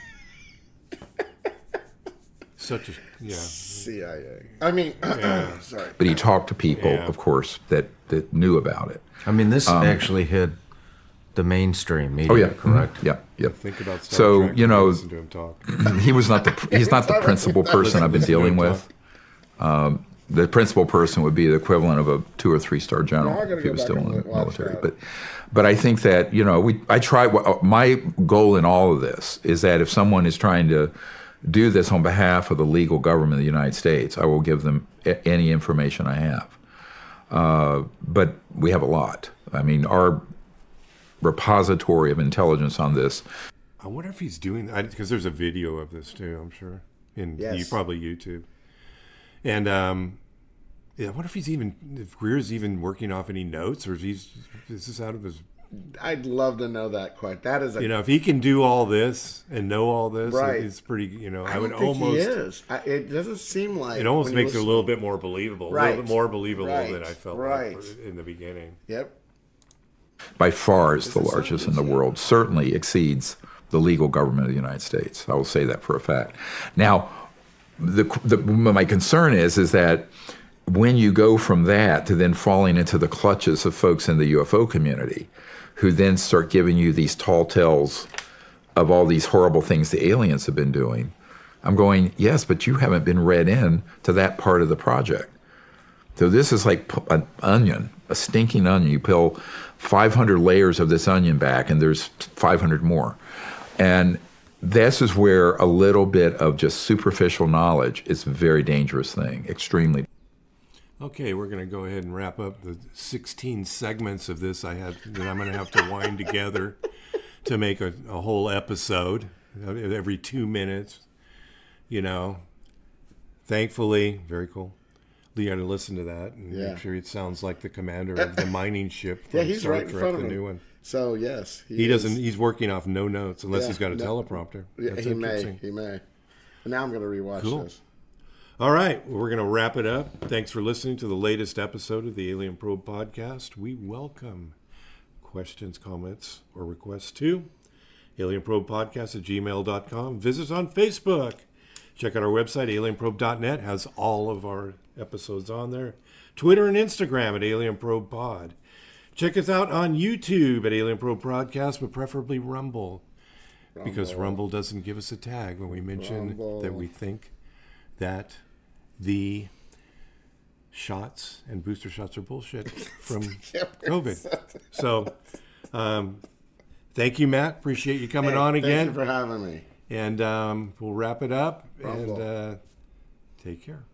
Such a CIA. I mean, sorry. But he talked to people, of course, that knew about it. I mean, this actually hit the mainstream media, correct? Mm-hmm. Yeah. Think about Star Trek and listen to him talk. He's not the principal person I've been dealing with. The principal person would be the equivalent of a 2 or 3 star general if he was still in the military. But I think that I try. My goal in all of this is that if someone is trying to do this on behalf of the legal government of the United States, I will give them any information I have. But we have a lot. I mean, our repository of intelligence on this. I wonder if he's doing that, because there's a video of this too, I'm sure, in probably YouTube. And I wonder if Greer's even working off any notes, or is this out of his... I'd love to know that quite. That is if he can do all this and know all this, right. It's pretty, I would almost... He is. It doesn't seem like... It almost makes it a little bit more believable. Right. A little bit more believable than I felt right. like in the beginning. Yep. By far is the largest in the world. Certainly exceeds the legal government of the United States. I will say that for a fact. Now, my concern is that when you go from that to then falling into the clutches of folks in the UFO community, who then start giving you these tall tales of all these horrible things the aliens have been doing, I'm going, yes, but you haven't been read in to that part of the project. So this is like an onion, a stinking onion. You peel 500 layers of this onion back, and there's 500 more. And this is where a little bit of just superficial knowledge is a very dangerous thing, extremely. Okay, we're going to go ahead and wrap up the 16 segments of this that I'm going to have to wind together to make a whole episode every 2 minutes. Thankfully, very cool. You got to listen to that and make sure it sounds like the commander of the mining ship from he's Star right in Trek, front of the him. new one. So yes, he doesn't. He's working off no notes unless he's got a teleprompter. Yeah, he may. And now I'm going to rewatch this. All right, we're going to wrap it up. Thanks for listening to the latest episode of the Alien Probe podcast. We welcome questions, comments, or requests to alienprobepodcast@gmail.com. Visit us on Facebook. Check out our website, alienprobe.net. Has all of our episodes on there. Twitter and Instagram at alienprobepod. Check us out on YouTube at Alien Probe Podcast, but preferably Rumble. Because Rumble doesn't give us a tag when we mention that we think that the shots and booster shots are bullshit from COVID. So, thank you, Matt. Appreciate you coming on again. Thank you for having me. And we'll wrap it up. And take care.